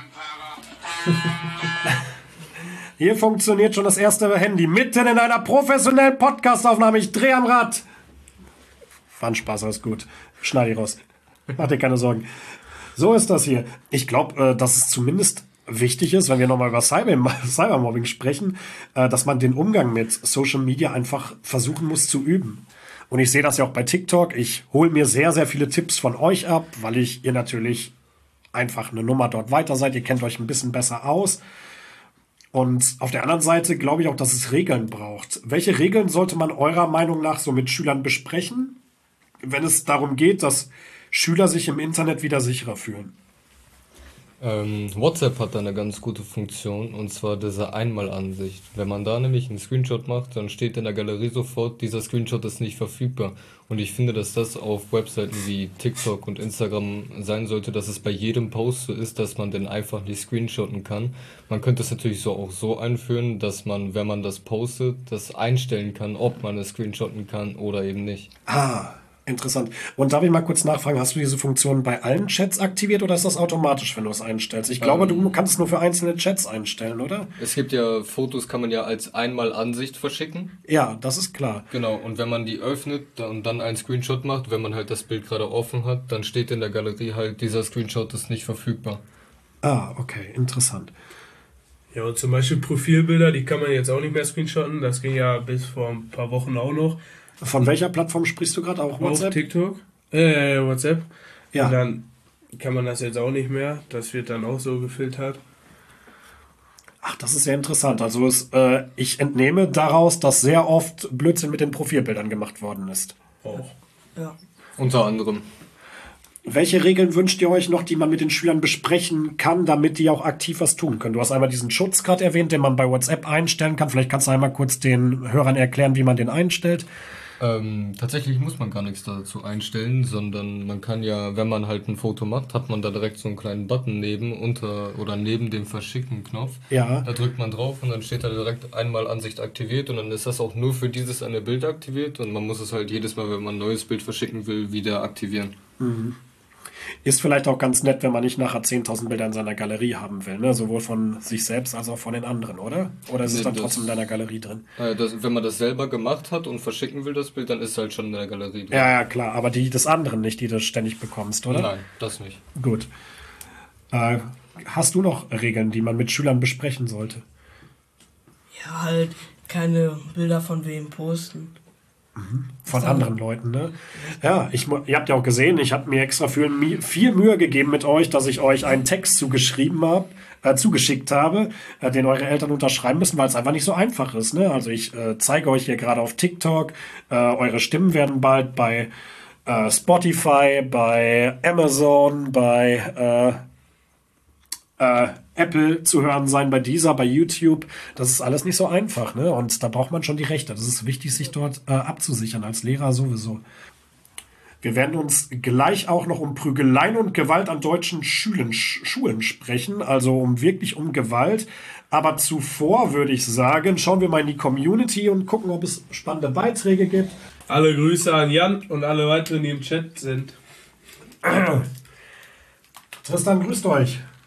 Hier funktioniert schon das erste Handy. Mitten in einer professionellen Podcast-Aufnahme. Ich drehe am Rad. Fand Spaß, alles gut. Schneid ich raus. Mach dir keine Sorgen. So ist das hier. Ich glaube, äh, dass es zumindest wichtig ist, wenn wir nochmal über Cyber Cybermobbing sprechen, äh, dass man den Umgang mit Social Media einfach versuchen muss zu üben. Und ich sehe das ja auch bei TikTok. Ich hole mir sehr, sehr viele Tipps von euch ab, weil ich ihr natürlich einfach eine Nummer dort weiter seid. Ihr kennt euch ein bisschen besser aus. Und auf der anderen Seite glaube ich auch, dass es Regeln braucht. Welche Regeln sollte man eurer Meinung nach so mit Schülern besprechen, wenn es darum geht, dass Schüler sich im Internet wieder sicherer fühlen? Ähm, WhatsApp hat da eine ganz gute Funktion und zwar diese Einmalansicht. Wenn man da nämlich einen Screenshot macht, dann steht in der Galerie sofort, dieser Screenshot ist nicht verfügbar. Und ich finde, dass das auf Webseiten wie TikTok und Instagram sein sollte, dass es bei jedem Post so ist, dass man den einfach nicht screenshotten kann. Man könnte es natürlich so auch so einführen, dass man, wenn man das postet, das einstellen kann, ob man es screenshotten kann oder eben nicht. Ah, interessant. Und darf ich mal kurz nachfragen, hast du diese Funktion bei allen Chats aktiviert oder ist das automatisch, wenn du es einstellst? Ich glaube, du kannst es nur für einzelne Chats einstellen, oder? Es gibt ja Fotos, kann man ja als Einmalansicht verschicken. Ja, das ist klar. Genau, und wenn man die öffnet und dann einen Screenshot macht, wenn man halt das Bild gerade offen hat, dann steht in der Galerie halt, dieser Screenshot ist nicht verfügbar. Ah, okay, interessant. Ja, und zum Beispiel Profilbilder, die kann man jetzt auch nicht mehr screenshotten. Das ging ja bis vor ein paar Wochen auch noch. Von welcher Plattform sprichst du gerade? Auch WhatsApp? Auf TikTok. Äh, WhatsApp. Ja. Und dann kann man das jetzt auch nicht mehr. Das wird dann auch so gefiltert. Ach, das ist sehr interessant. Also es, äh, ich entnehme daraus, dass sehr oft Blödsinn mit den Profilbildern gemacht worden ist. Auch. Ja. Unter anderem. Welche Regeln wünscht ihr euch noch, die man mit den Schülern besprechen kann, damit die auch aktiv was tun können? Du hast einmal diesen Schutz gerade erwähnt, den man bei WhatsApp einstellen kann. Vielleicht kannst du einmal kurz den Hörern erklären, wie man den einstellt. Ähm, tatsächlich muss man gar nichts dazu einstellen, sondern man kann ja, wenn man halt ein Foto macht, hat man da direkt so einen kleinen Button neben unter oder neben dem Verschicken-Knopf. Ja. Da drückt man drauf und dann steht da direkt einmal Ansicht aktiviert und dann ist das auch nur für dieses eine Bild aktiviert und man muss es halt jedes Mal, wenn man ein neues Bild verschicken will, wieder aktivieren. Mhm. Ist vielleicht auch ganz nett, wenn man nicht nachher zehntausend Bilder in seiner Galerie haben will, ne? Sowohl von sich selbst als auch von den anderen, oder? Oder ist es Nee, dann das- trotzdem in deiner Galerie drin? Äh, das, wenn man das selber gemacht hat und verschicken will, das Bild, dann ist es halt schon in der Galerie drin. Ja, ja, klar. Aber die des anderen nicht, die du ständig bekommst, oder? Nein, das nicht. Gut. Äh, hast du noch Regeln, die man mit Schülern besprechen sollte? Ja, halt keine Bilder von wem posten. Von Dann- anderen Leuten, ne? Ja, ich, mu- ihr habt ja auch gesehen, ich habe mir extra für mi- viel Mühe gegeben mit euch, dass ich euch einen Text zugeschrieben habe, äh, zugeschickt habe, äh, den eure Eltern unterschreiben müssen, weil es einfach nicht so einfach ist, ne? Also ich äh, zeige euch hier gerade auf TikTok, äh, eure Stimmen werden bald bei äh, Spotify, bei Amazon, bei äh, äh, Apple zu hören sein, bei Deezer, bei YouTube. Das ist alles nicht so einfach, ne? Und da braucht man schon die Rechte. Das ist wichtig, sich dort äh, abzusichern, als Lehrer sowieso. Wir werden uns gleich auch noch um Prügeleien und Gewalt an deutschen Schulen, Sch- Schulen sprechen, also um wirklich um Gewalt. Aber zuvor würde ich sagen, schauen wir mal in die Community und gucken, ob es spannende Beiträge gibt. Alle Grüße an Jan und alle weiteren, die im Chat sind. Tristan, grüßt euch.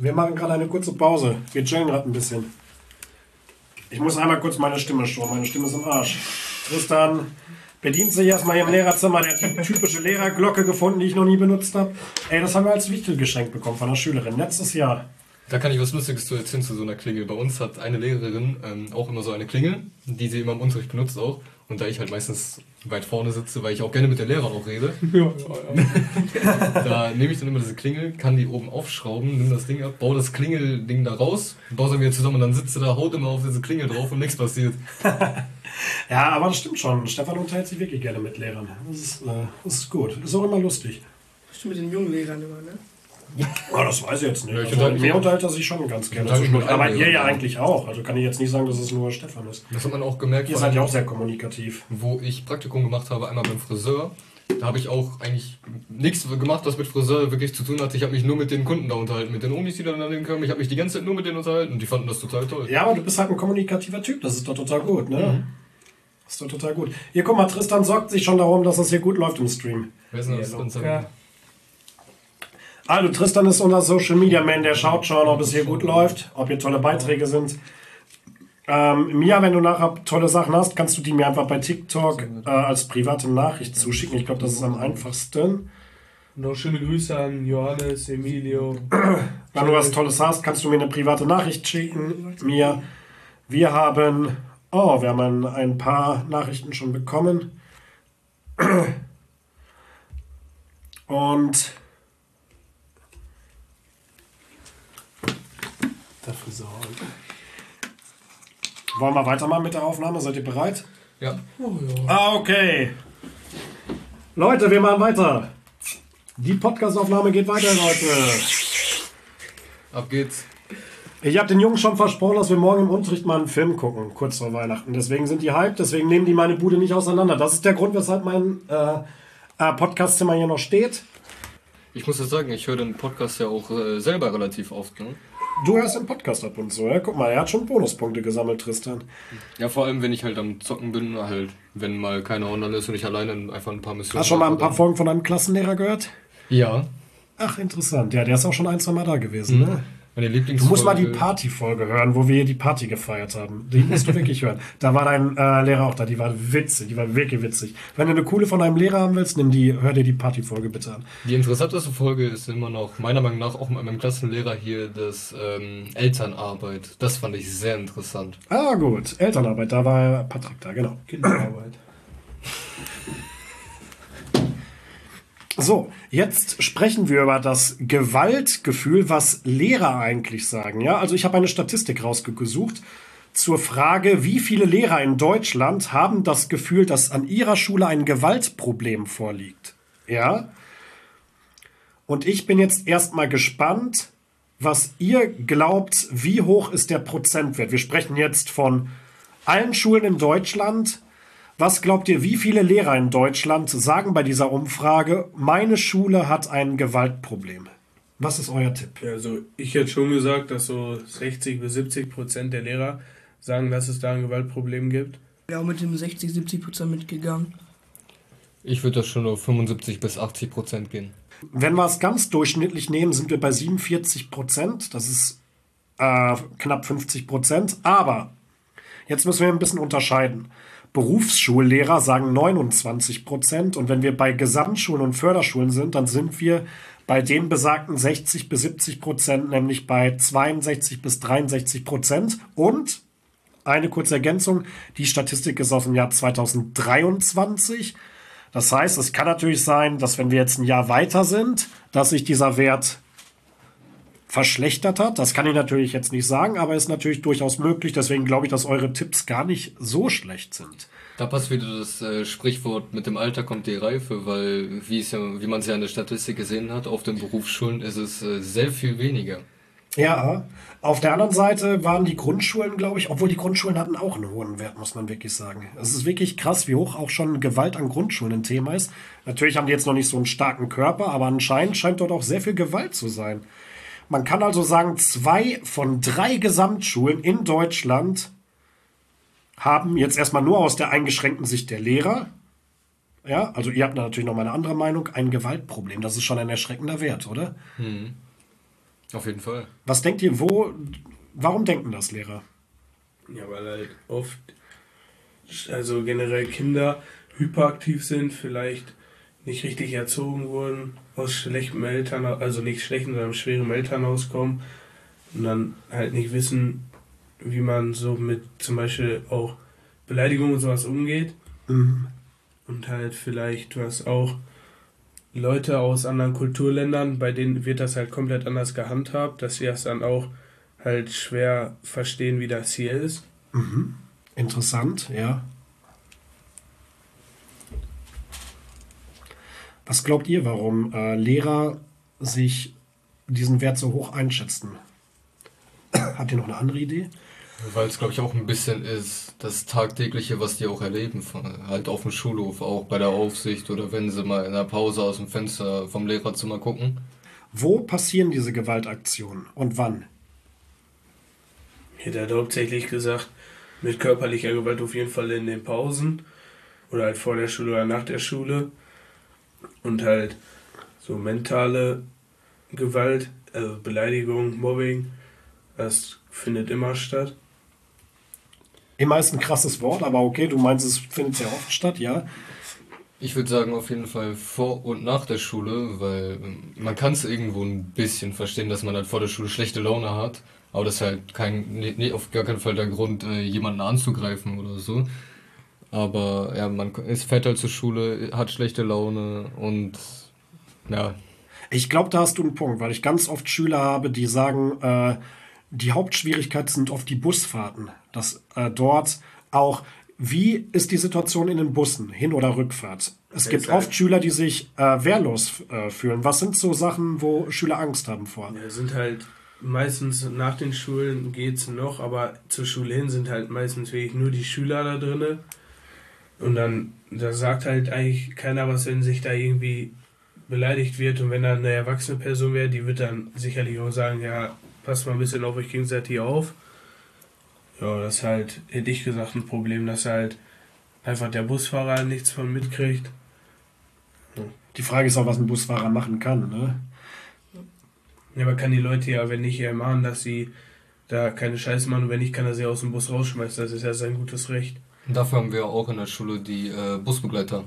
Wir machen gerade eine kurze Pause. Wir chillen gerade ein bisschen. Ich muss einmal kurz meine Stimme schonen. Meine Stimme ist im Arsch. Tristan bedient sich erstmal hier im Lehrerzimmer. Der hat die typische Lehrerglocke gefunden, die ich noch nie benutzt habe. Ey, das haben wir als Wichtel geschenkt bekommen von einer Schülerin. Letztes Jahr. Da kann ich was Lustiges zu erzählen zu so einer Klingel. Bei uns hat eine Lehrerin ähm, auch immer so eine Klingel, die sie immer im Unterricht benutzt auch. Und da ich halt meistens weit vorne sitze, weil ich auch gerne mit den Lehrern auch rede, Ja, ja, ja. da nehme ich dann immer diese Klingel, kann die oben aufschrauben, nimm das Ding ab, baue das Klingelding da raus, baue sie wieder zusammen und dann sitzt sie da, haut immer auf diese Klingel drauf und nichts passiert. Ja, aber das stimmt schon. Stefan unterhält sich wirklich gerne mit Lehrern. Das ist, äh, das ist gut. Das ist auch immer lustig. Bestimmt mit den jungen Lehrern immer, ne? Oh, das weiß ich jetzt nicht. Ja, ich also, unterhalte mich mir auch- unterhält er sich schon ganz gerne. unterhalte mich mit Aber allen ihr ja Lehrern. eigentlich auch. Also kann ich jetzt nicht sagen, dass es nur Stefan ist. Das hat man auch gemerkt, Ihr vor seid allem, ja auch sehr kommunikativ. wo ich Praktikum gemacht habe, einmal beim Friseur. Da habe ich auch eigentlich nichts gemacht, was mit Friseur wirklich zu tun hat. Ich habe mich nur mit den Kunden da unterhalten, mit den Omis, die dann daneben kamen. Ich habe mich die ganze Zeit nur mit denen unterhalten und die fanden das total toll. Ja, aber du bist halt ein kommunikativer Typ. Das ist doch total gut, ne? Mhm. Das ist doch total gut. Hier, guck mal, Tristan sorgt sich schon darum, dass das hier gut läuft im Stream. Wer ist denn das? Ganze- Ja. Also, Tristan ist unser Social Media Man, der schaut schon, ob es hier gut läuft, ob hier tolle Beiträge sind. Ähm, Mia, wenn du nachher tolle Sachen hast, kannst du die mir einfach bei TikTok äh, als private Nachricht zuschicken. Ich glaube, das ist am einfachsten. Noch schöne Grüße an Johannes, Emilio. Wenn du was Tolles hast, kannst du mir eine private Nachricht schicken. Mia, wir haben, oh, wir haben ein, ein paar Nachrichten schon bekommen. Und Der Friseur. wollen wir weitermachen mit der Aufnahme? Seid ihr bereit? Ja. Ah, okay. Leute, wir machen weiter. Die Podcast-Aufnahme geht weiter, Leute. Ab geht's. Ich habe den Jungs schon versprochen, dass wir morgen im Unterricht mal einen Film gucken, kurz vor Weihnachten. Deswegen sind die hyped, deswegen nehmen die meine Bude nicht auseinander. Das ist der Grund, weshalb mein äh, äh, Podcastzimmer hier noch steht. Ich muss ja sagen, ich höre den Podcast ja auch äh, selber relativ oft. Ne? Du hörst den Podcast ab und zu, ja? Guck mal, er hat schon Bonuspunkte gesammelt, Tristan. Ja, vor allem, wenn ich halt am Zocken bin, halt, wenn mal keiner online ist und ich alleine einfach ein paar Missionen Hast du schon mal ein mache, paar dann- Folgen von einem Klassenlehrer gehört? Ja. Ach, interessant. Ja, der ist auch schon ein, zwei Mal da gewesen, ne? Meine Du Lieblingsfolge. musst mal die Partyfolge hören, wo wir hier die Party gefeiert haben. Die musst du wirklich hören. Da war dein äh, Lehrer auch da. Die war witzig. Die war wirklich witzig. Wenn du eine coole von einem Lehrer haben willst, nimm die, hör dir die Partyfolge bitte an. Die interessanteste Folge ist immer noch, meiner Meinung nach, auch mit meinem Klassenlehrer hier, das ähm, Elternarbeit. Das fand ich sehr interessant. Ah, gut. Elternarbeit. Da war Patrick da, genau. Kinderarbeit. So, jetzt sprechen wir über das Gewaltgefühl, was Lehrer eigentlich sagen. Ja, also ich habe eine Statistik rausgesucht zur Frage, wie viele Lehrer in Deutschland haben das Gefühl, dass an ihrer Schule ein Gewaltproblem vorliegt. Ja. Und ich bin jetzt erstmal gespannt, was ihr glaubt, wie hoch ist der Prozentwert. Wir sprechen jetzt von allen Schulen in Deutschland. Was glaubt ihr, wie viele Lehrer in Deutschland sagen bei dieser Umfrage, meine Schule hat ein Gewaltproblem? Was ist euer Tipp? Also ich hätte schon gesagt, dass so sechzig bis siebzig Prozent der Lehrer sagen, dass es da ein Gewaltproblem gibt. Ja, auch mit dem sechzig, siebzig Prozent mitgegangen. Ich würde das schon auf fünfundsiebzig bis achtzig Prozent gehen. Wenn wir es ganz durchschnittlich nehmen, sind wir bei siebenundvierzig Prozent. Das ist äh, knapp fünfzig Prozent. Aber jetzt müssen wir ein bisschen unterscheiden. Berufsschullehrer sagen neunundzwanzig Prozent. Und wenn wir bei Gesamtschulen und Förderschulen sind, dann sind wir bei den besagten sechzig bis siebzig Prozent, nämlich bei zweiundsechzig bis dreiundsechzig Prozent. Und eine kurze Ergänzung, die Statistik ist aus dem Jahr zweitausenddreiundzwanzig. Das heißt, es kann natürlich sein, dass wenn wir jetzt ein Jahr weiter sind, dass sich dieser Wert verschlechtert hat. Das kann ich natürlich jetzt nicht sagen, aber ist natürlich durchaus möglich. Deswegen glaube ich, dass eure Tipps gar nicht so schlecht sind. Da passt wieder das äh, Sprichwort, mit dem Alter kommt die Reife, weil, wie, es ja, wie man es ja in der Statistik gesehen hat, auf den Berufsschulen ist es äh, sehr viel weniger. Ja, auf der anderen Seite waren die Grundschulen, glaube ich, obwohl die Grundschulen hatten auch einen hohen Wert, muss man wirklich sagen. Es ist wirklich krass, wie hoch auch schon Gewalt an Grundschulen ein Thema ist. Natürlich haben die jetzt noch nicht so einen starken Körper, aber anscheinend scheint dort auch sehr viel Gewalt zu sein. Man kann also sagen, zwei von drei Gesamtschulen in Deutschland haben jetzt erstmal nur aus der eingeschränkten Sicht der Lehrer, ja, also ihr habt natürlich noch mal eine andere Meinung, ein Gewaltproblem. Das ist schon ein erschreckender Wert, oder? Auf jeden Fall. Was denkt ihr, wo, warum denken das Lehrer? Ja, weil halt oft, also generell Kinder hyperaktiv sind, vielleicht nicht richtig erzogen wurden, aus schlechtem Eltern, also nicht schlechten, sondern schwerem Elternhaus kommen und dann halt nicht wissen, wie man so mit zum Beispiel auch Beleidigungen und sowas umgeht. Mhm. Und halt vielleicht was auch Leute aus anderen Kulturländern, bei denen wird das halt komplett anders gehandhabt, dass sie das dann auch halt schwer verstehen, wie das hier ist. Mhm. Interessant, ja. Was glaubt ihr, warum äh, Lehrer sich diesen Wert so hoch einschätzen? Habt ihr noch eine andere Idee? Weil es, glaube ich, auch ein bisschen ist, das Tagtägliche, was die auch erleben, von- halt auf dem Schulhof, auch bei der Aufsicht oder wenn sie mal in der Pause aus dem Fenster vom Lehrerzimmer gucken. Wo passieren diese Gewaltaktionen und wann? Hier hat hauptsächlich gesagt, mit körperlicher Gewalt auf jeden Fall in den Pausen oder halt vor der Schule oder nach der Schule und halt so mentale Gewalt, also Beleidigung, Mobbing, das findet immer statt. Immer ist ein krasses Wort, aber okay, du meinst, es findet sehr oft statt, ja? Ich würde sagen, auf jeden Fall vor und nach der Schule, weil ähm, man kann es irgendwo ein bisschen verstehen, dass man halt vor der Schule schlechte Laune hat, aber das ist halt kein, nee, nee, auf gar keinen Fall der Grund, äh, jemanden anzugreifen oder so. Aber ja, man ist fährt halt zur Schule, hat schlechte Laune und ja, Ich glaube, da hast du einen Punkt, weil ich ganz oft Schüler habe, die sagen, äh, die Hauptschwierigkeit sind oft die Busfahrten. Dass äh, dort auch, wie ist die Situation in den Bussen, Hin- oder Rückfahrt? Es gibt halt- oft Schüler, die sich äh, wehrlos äh, fühlen. Was sind so Sachen, wo Schüler Angst haben vor? Ja, sind halt meistens nach den Schulen geht's noch, aber zur Schule hin sind halt meistens wirklich nur die Schüler da drinne. Und dann, da sagt halt eigentlich keiner was, wenn sich da irgendwie beleidigt wird. Und wenn da eine erwachsene Person wäre, die wird dann sicherlich auch sagen, ja, passt mal ein bisschen auf euch gegenseitig auf. Ja, das ist halt, hätte ich gesagt, ein Problem, dass halt einfach der Busfahrer nichts von mitkriegt. Die Frage ist auch, was ein Busfahrer machen kann. Ne? Ja, aber kann die Leute ja, wenn nicht, ermahnen, dass sie da keine Scheiße machen und wenn nicht, kann er sie aus dem Bus rausschmeißen. Das ist ja sein gutes Recht. dafür haben wir auch in der Schule die äh, Busbegleiter.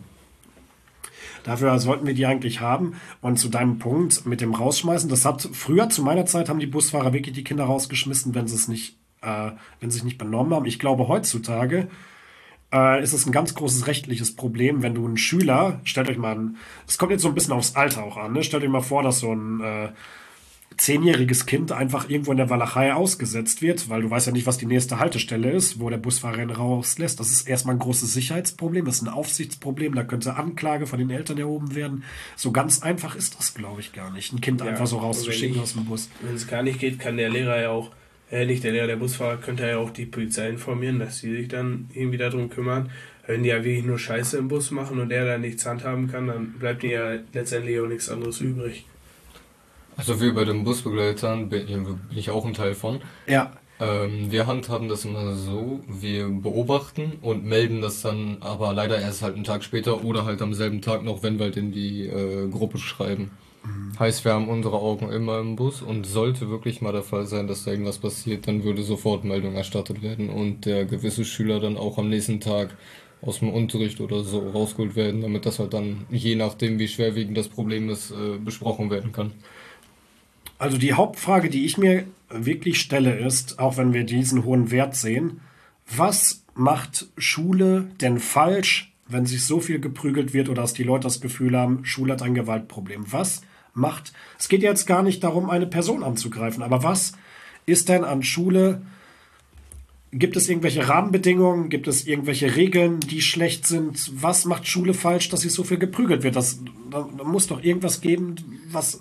Dafür sollten wir die eigentlich haben. Und zu deinem Punkt mit dem Rausschmeißen, das hat früher zu meiner Zeit haben die Busfahrer wirklich die Kinder rausgeschmissen, wenn sie es nicht, äh, wenn sie sich nicht benommen haben. Ich glaube, heutzutage äh, ist es ein ganz großes rechtliches Problem, wenn du einen Schüler, stellt euch mal an, es kommt jetzt so ein bisschen aufs Alter auch an, ne? Stellt euch mal vor, dass so ein äh, zehnjähriges Kind einfach irgendwo in der Walachei ausgesetzt wird, weil du weißt ja nicht, was die nächste Haltestelle ist, wo der Busfahrer ihn rauslässt. Das ist erstmal ein großes Sicherheitsproblem, das ist ein Aufsichtsproblem, da könnte Anklage von den Eltern erhoben werden. So ganz einfach ist das, glaube ich, gar nicht, ein Kind Ja, einfach so und wenn rauszuschicken ich- aus dem Bus. Wenn es gar nicht geht, kann der Lehrer ja auch, äh, nicht der Lehrer, der Busfahrer, könnte ja auch die Polizei informieren, dass sie sich dann irgendwie darum kümmern. Wenn die ja wirklich nur Scheiße im Bus machen und der da nichts handhaben kann, dann bleibt ihnen ja letztendlich auch nichts anderes übrig. Also wir bei den Busbegleitern bin, bin ich auch ein Teil von. Ja, Ähm, wir handhaben das immer so, wir beobachten und melden das dann aber leider erst halt einen Tag später oder halt am selben Tag noch, wenn wir halt in die äh, Gruppe schreiben. Heißt, wir haben unsere Augen immer im Bus und sollte wirklich mal der Fall sein, dass da irgendwas passiert, dann würde sofort Meldung erstattet werden und der gewisse Schüler dann auch am nächsten Tag aus dem Unterricht oder so rausgeholt werden, damit das halt dann, je nachdem wie schwerwiegend das Problem ist, äh, besprochen werden kann. also die Hauptfrage, die ich mir wirklich stelle, ist, auch wenn wir diesen hohen Wert sehen, was macht Schule denn falsch, wenn sich so viel geprügelt wird oder dass die Leute das Gefühl haben, Schule hat ein Gewaltproblem? Was macht, es geht jetzt gar nicht darum, eine Person anzugreifen, aber was ist denn an Schule, gibt es irgendwelche Rahmenbedingungen, gibt es irgendwelche Regeln, die schlecht sind? Was macht Schule falsch, dass sich so viel geprügelt wird? Das, da, da muss doch irgendwas geben, was...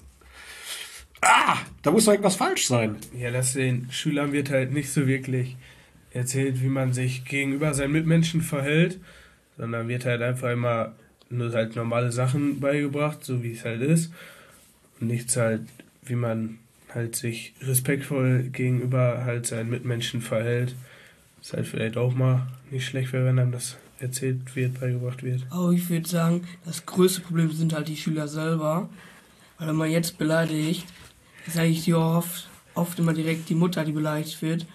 Ah, da muss doch irgendwas falsch sein. Ja, dass den Schülern wird halt nicht so wirklich erzählt, wie man sich gegenüber seinen Mitmenschen verhält, sondern wird halt einfach immer nur halt normale Sachen beigebracht, so wie es halt ist. Und nichts halt, wie man halt sich respektvoll gegenüber halt seinen Mitmenschen verhält. Ist halt vielleicht auch mal nicht schlecht, wenn einem das erzählt wird, beigebracht wird. Aber ich würde sagen, das größte Problem sind halt die Schüler selber. Weil wenn man jetzt beleidigt, ist eigentlich die oft, oft immer direkt die Mutter, die beleidigt wird.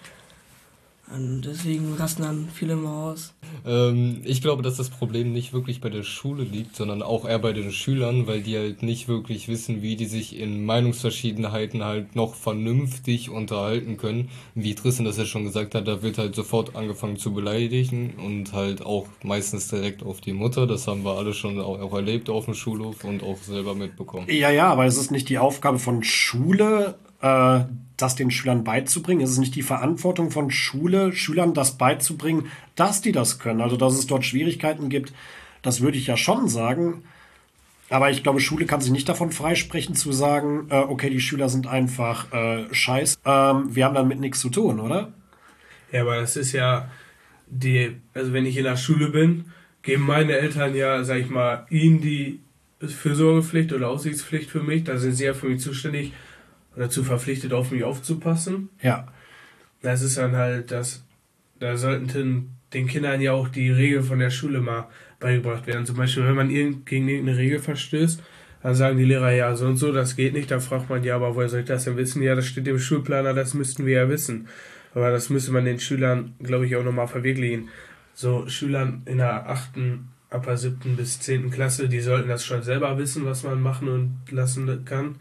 Und deswegen rasten dann viele immer aus. Ähm, ich glaube, dass das Problem nicht wirklich bei der Schule liegt, sondern auch eher bei den Schülern, weil die halt nicht wirklich wissen, wie die sich in Meinungsverschiedenheiten halt noch vernünftig unterhalten können. Wie Tristan das ja schon gesagt hat, da wird halt sofort angefangen zu beleidigen und halt auch meistens direkt auf die Mutter. Das haben wir alle schon auch, auch erlebt auf dem Schulhof und auch selber mitbekommen. Ja, ja, aber es ist nicht die Aufgabe von Schule, äh, das den Schülern beizubringen. Es ist nicht die Verantwortung von Schule, Schülern das beizubringen, dass die das können. Also, dass es dort Schwierigkeiten gibt, das würde ich ja schon sagen. Aber ich glaube, Schule kann sich nicht davon freisprechen, zu sagen, äh, okay, die Schüler sind einfach äh, scheiße. Ähm, wir haben damit nichts zu tun, oder? Ja, aber das ist ja die, also wenn ich in der Schule bin, geben meine Eltern ja, sag ich mal, ihnen die Fürsorgepflicht oder Aufsichtspflicht für mich. Da sind sie ja für mich zuständig oder dazu verpflichtet, auf mich aufzupassen. Ja. Das ist dann halt das, da sollten den Kindern ja auch die Regeln von der Schule mal beigebracht werden. Zum Beispiel, wenn man irgend, gegen irgendeine Regel verstößt, dann sagen die Lehrer, ja, so und so, das geht nicht. Da fragt man, ja, aber woher soll ich das denn wissen? Ja, das steht im Schulplaner, das müssten wir ja wissen. Aber das müsste man den Schülern, glaube ich, auch nochmal verwirklichen. So Schülern in der achten, ab der siebten bis zehnten Klasse, die sollten das schon selber wissen, was man machen und lassen kann.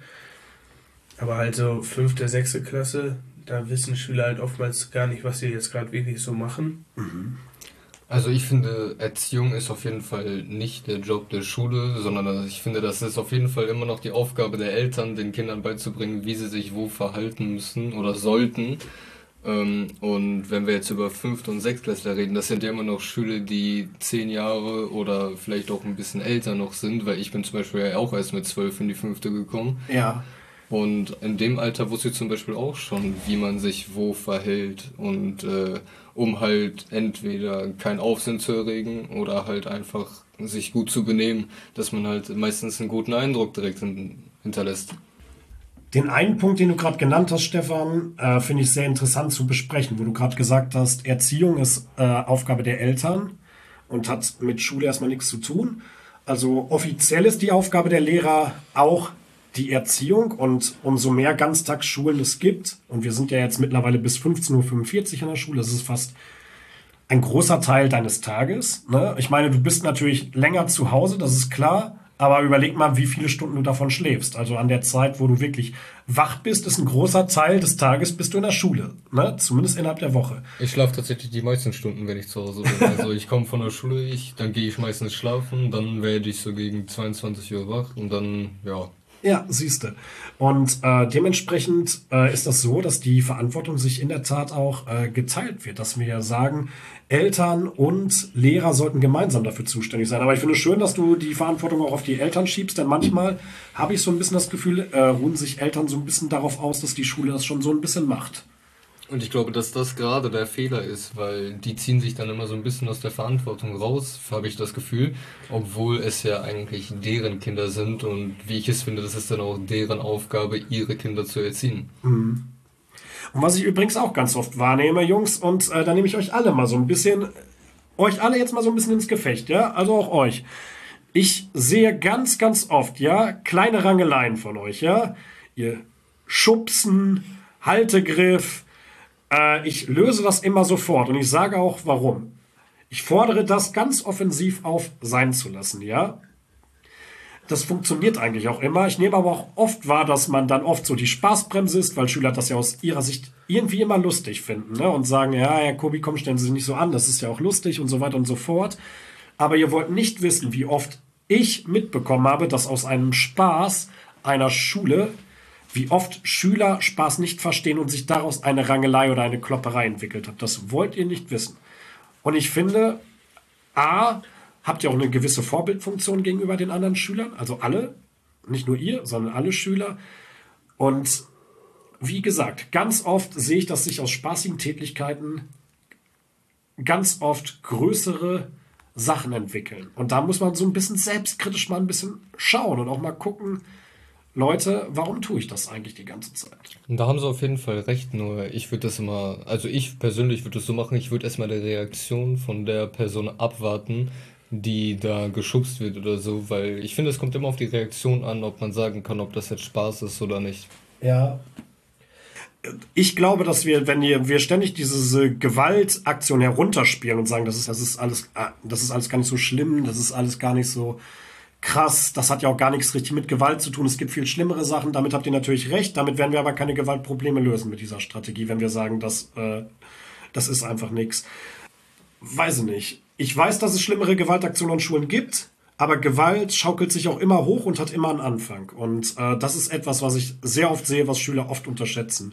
Aber halt so fünfte, sechste Klasse, da wissen Schüler halt oftmals gar nicht, was sie jetzt gerade wirklich so machen. Also ich finde, Erziehung ist auf jeden Fall nicht der Job der Schule, sondern ich finde, das ist auf jeden Fall immer noch die Aufgabe der Eltern, den Kindern beizubringen, wie sie sich wo verhalten müssen oder sollten. Ähm, und wenn wir jetzt über Fünft- und Sechstklässler reden, das sind ja immer noch Schüler, die zehn Jahre oder vielleicht auch ein bisschen älter noch sind, weil ich bin zum Beispiel ja auch erst mit zwölf in die Fünfte gekommen. Ja. Und in dem Alter wusste ich zum Beispiel auch schon, wie man sich wo verhält und äh, um halt entweder kein Aufsehen zu erregen oder halt einfach sich gut zu benehmen, dass man halt meistens einen guten Eindruck direkt hin- hinterlässt. Den einen Punkt, den du gerade genannt hast, Stefan, äh, finde ich sehr interessant zu besprechen, wo du gerade gesagt hast, Erziehung ist äh, Aufgabe der Eltern und hat mit Schule erstmal nichts zu tun. Also offiziell ist die Aufgabe der Lehrer auch die Erziehung, und umso mehr Ganztagsschulen es gibt, und wir sind ja jetzt mittlerweile bis fünfzehn Uhr fünfundvierzig an der Schule, das ist fast ein großer Teil deines Tages. Ne? Ich meine, du bist natürlich länger zu Hause, das ist klar, aber überleg mal, wie viele Stunden du davon schläfst. Also an der Zeit, wo du wirklich wach bist, ist ein großer Teil des Tages, bist du in der Schule, ne? Zumindest innerhalb der Woche. Ich schlafe tatsächlich die meisten Stunden, wenn ich zu Hause bin. Also ich komme von der Schule, ich, dann gehe ich meistens schlafen, dann werde ich so gegen zweiundzwanzig Uhr wach und dann, ja... Ja, siehste. Und äh, dementsprechend äh, ist das so, dass die Verantwortung sich in der Tat auch äh, geteilt wird, dass wir ja sagen, Eltern und Lehrer sollten gemeinsam dafür zuständig sein. Aber ich finde es schön, dass du die Verantwortung auch auf die Eltern schiebst, denn manchmal habe ich so ein bisschen das Gefühl, äh, ruhen sich Eltern so ein bisschen darauf aus, dass die Schule das schon so ein bisschen macht. Und ich glaube, dass das gerade der Fehler ist, weil die ziehen sich dann immer so ein bisschen aus der Verantwortung raus, habe ich das Gefühl, obwohl es ja eigentlich deren Kinder sind und wie ich es finde, das ist dann auch deren Aufgabe, ihre Kinder zu erziehen. Mhm. Und was ich übrigens auch ganz oft wahrnehme, Jungs, und äh, da nehme ich euch alle mal so ein bisschen, euch alle jetzt mal so ein bisschen ins Gefecht, ja, also auch euch. Ich sehe ganz, ganz oft, ja, kleine Rangeleien von euch, ja, ihr Schubsen, Haltegriff. Ich löse das immer sofort und ich sage auch, warum. Ich fordere das ganz offensiv auf, sein zu lassen, ja. Das funktioniert eigentlich auch immer. Ich nehme aber auch oft wahr, dass man dann oft so die Spaßbremse ist, weil Schüler das ja aus ihrer Sicht irgendwie immer lustig finden, ne? Und sagen, ja, Herr Kobi, komm, stellen Sie sich nicht so an, das ist ja auch lustig und so weiter und so fort. Aber ihr wollt nicht wissen, wie oft ich mitbekommen habe, dass aus einem Spaß einer Schule, wie oft Schüler Spaß nicht verstehen und sich daraus eine Rangelei oder eine Klopperei entwickelt hat. Das wollt ihr nicht wissen. Und ich finde, A, habt ihr auch eine gewisse Vorbildfunktion gegenüber den anderen Schülern, also alle, nicht nur ihr, sondern alle Schüler. Und wie gesagt, ganz oft sehe ich, dass sich aus spaßigen Tätigkeiten ganz oft größere Sachen entwickeln. Und da muss man so ein bisschen selbstkritisch mal ein bisschen schauen und auch mal gucken, Leute, warum tue ich das eigentlich die ganze Zeit? Und da haben sie auf jeden Fall recht, nur ich würde das immer, also ich persönlich würde das so machen, ich würde erstmal die Reaktion von der Person abwarten, die da geschubst wird oder so, weil ich finde, es kommt immer auf die Reaktion an, ob man sagen kann, ob das jetzt Spaß ist oder nicht. Ja. Ich glaube, dass wir, wenn wir, wir ständig diese Gewaltaktion herunterspielen und sagen, das ist, das ist alles, das ist alles gar nicht so schlimm, das ist alles gar nicht so krass, das hat ja auch gar nichts richtig mit Gewalt zu tun, es gibt viel schlimmere Sachen, damit habt ihr natürlich recht, damit werden wir aber keine Gewaltprobleme lösen mit dieser Strategie, wenn wir sagen, dass, äh, das ist einfach nichts. Weiß ich nicht. Ich weiß, dass es schlimmere Gewaltaktionen an Schulen gibt, aber Gewalt schaukelt sich auch immer hoch und hat immer einen Anfang. Und äh, das ist etwas, was ich sehr oft sehe, was Schüler oft unterschätzen.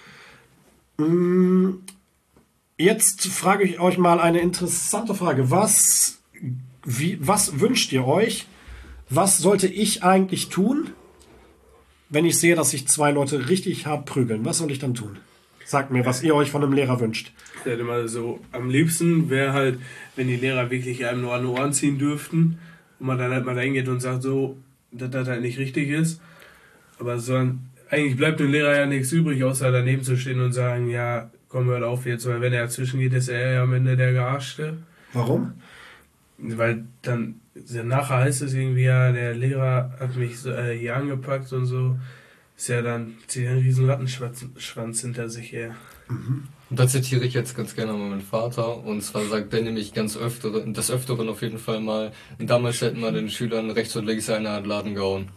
Mm, jetzt frage ich euch mal eine interessante Frage. Was, wie, was wünscht ihr euch? Was sollte ich eigentlich tun, wenn ich sehe, dass sich zwei Leute richtig hart prügeln? Was soll ich dann tun? Sagt mir, was ihr euch von einem Lehrer wünscht. Ich hätte mal so, am liebsten wäre halt, wenn die Lehrer wirklich einem nur an die Ohren ziehen dürften und man dann halt mal reingeht und sagt so, dass das halt nicht richtig ist. Aber so, eigentlich bleibt dem Lehrer ja nichts übrig, außer daneben zu stehen und sagen, ja, komm, hört auf jetzt, weil wenn er dazwischen geht, ist er ja am Ende der Gearschte. Warum? Weil dann, nachher heißt es irgendwie, ja, der Lehrer hat mich so, äh, hier angepackt und so. Ist ja dann, zieht einen riesen Rattenschwanz hinter sich her. Mhm. Und da zitiere ich jetzt ganz gerne mal meinen Vater. Und zwar sagt der nämlich ganz öftere, des Öfteren auf jeden Fall mal, damals hätten wir den Schülern rechts und links eine Art Laden gehauen.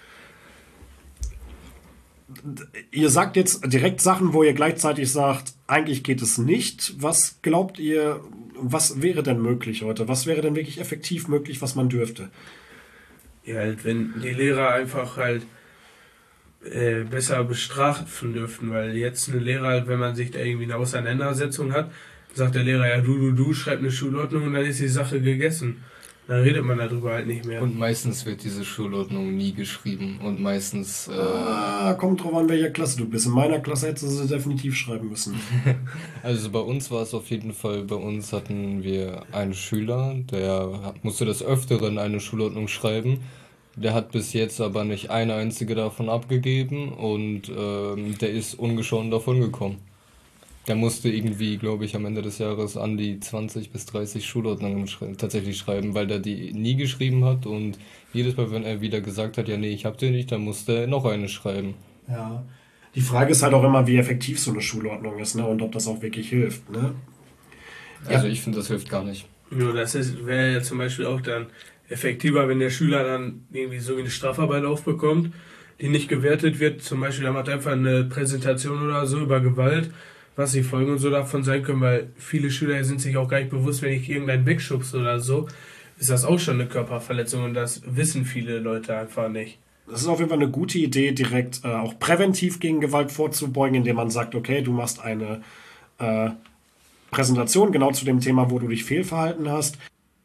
Ihr sagt jetzt direkt Sachen, wo ihr gleichzeitig sagt, eigentlich geht es nicht. Was glaubt ihr, was wäre denn möglich heute? Was wäre denn wirklich effektiv möglich, was man dürfte? Ja, halt, wenn die Lehrer einfach halt äh, besser bestrafen dürften, weil jetzt ein Lehrer, halt, wenn man sich da irgendwie eine Auseinandersetzung hat, sagt der Lehrer, ja, du, du, du, schreib eine Schulordnung und dann ist die Sache gegessen. Dann redet man darüber halt nicht mehr. Und meistens wird diese Schulordnung nie geschrieben und meistens... Äh ah, kommt drauf an, welcher Klasse du bist. In meiner Klasse hättest du sie definitiv schreiben müssen. Also bei uns war es auf jeden Fall, bei uns hatten wir einen Schüler, der musste des Öfteren eine Schulordnung schreiben. Der hat bis jetzt aber nicht eine einzige davon abgegeben und ähm, der ist ungeschoren davon gekommen. Der musste irgendwie, glaube ich, am Ende des Jahres an die zwanzig bis dreißig Schulordnungen schrei- tatsächlich schreiben, weil der die nie geschrieben hat und jedes Mal, wenn er wieder gesagt hat, ja nee, ich hab die nicht, dann musste er noch eine schreiben. Ja. Die Frage ist halt auch immer, wie effektiv so eine Schulordnung ist, ne? Und ob das auch wirklich hilft, ne? Also Ja. ich finde, das hilft gar nicht. Nur das wäre ja zum Beispiel auch dann effektiver, wenn der Schüler dann irgendwie so eine Strafarbeit aufbekommt, die nicht gewertet wird. Zum Beispiel, er macht einfach eine Präsentation oder so über Gewalt, was die Folgen und so davon sein können, weil viele Schüler sind sich auch gar nicht bewusst, wenn ich irgendeinen wegschubse oder so, ist das auch schon eine Körperverletzung und das wissen viele Leute einfach nicht. Das ist auf jeden Fall eine gute Idee, direkt äh, auch präventiv gegen Gewalt vorzubeugen, indem man sagt, okay, du machst eine äh, Präsentation genau zu dem Thema, wo du dich fehlverhalten hast.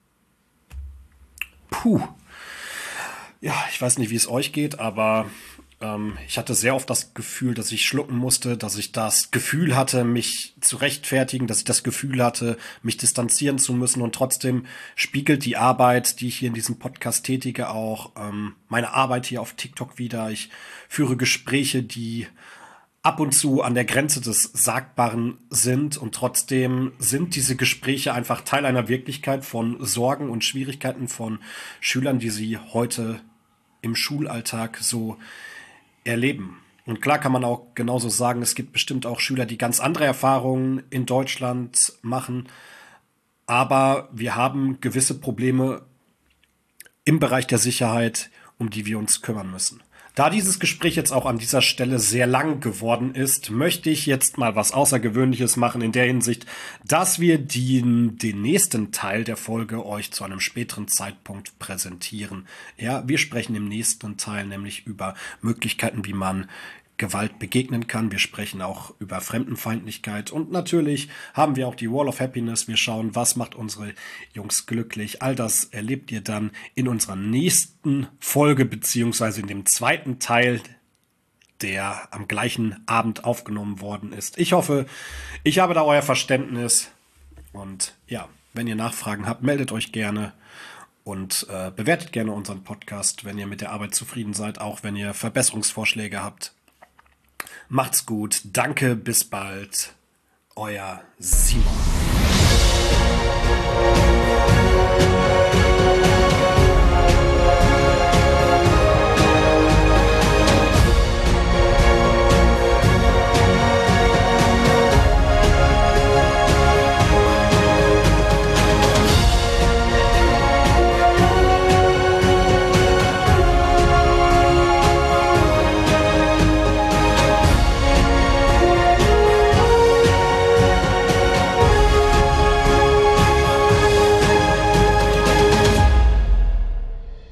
Puh. Ja, ich weiß nicht, wie es euch geht, aber ähm, ich hatte sehr oft das Gefühl, dass ich schlucken musste, dass ich das Gefühl hatte, mich zu rechtfertigen, dass ich das Gefühl hatte, mich distanzieren zu müssen und trotzdem spiegelt die Arbeit, die ich hier in diesem Podcast tätige, auch ähm, meine Arbeit hier auf TikTok wider. Ich führe Gespräche, die ab und zu an der Grenze des Sagbaren sind und trotzdem sind diese Gespräche einfach Teil einer Wirklichkeit von Sorgen und Schwierigkeiten von Schülern, die sie heute im Schulalltag so erleben. Und klar kann man auch genauso sagen, es gibt bestimmt auch Schüler, die ganz andere Erfahrungen in Deutschland machen, aber wir haben gewisse Probleme im Bereich der Sicherheit, um die wir uns kümmern müssen. Da dieses Gespräch jetzt auch an dieser Stelle sehr lang geworden ist, möchte ich jetzt mal was Außergewöhnliches machen in der Hinsicht, dass wir den, den nächsten Teil der Folge euch zu einem späteren Zeitpunkt präsentieren. Ja, wir sprechen im nächsten Teil nämlich über Möglichkeiten, wie man Gewalt begegnen kann. Wir sprechen auch über Fremdenfeindlichkeit und natürlich haben wir auch die Wall of Happiness. Wir schauen, was macht unsere Jungs glücklich. All das erlebt ihr dann in unserer nächsten Folge beziehungsweise in dem zweiten Teil, der am gleichen Abend aufgenommen worden ist. Ich hoffe, ich habe da euer Verständnis und ja, wenn ihr Nachfragen habt, meldet euch gerne. Und äh, bewertet gerne unseren Podcast, wenn ihr mit der Arbeit zufrieden seid, auch wenn ihr Verbesserungsvorschläge habt. Macht's gut, danke, bis bald, euer Simon.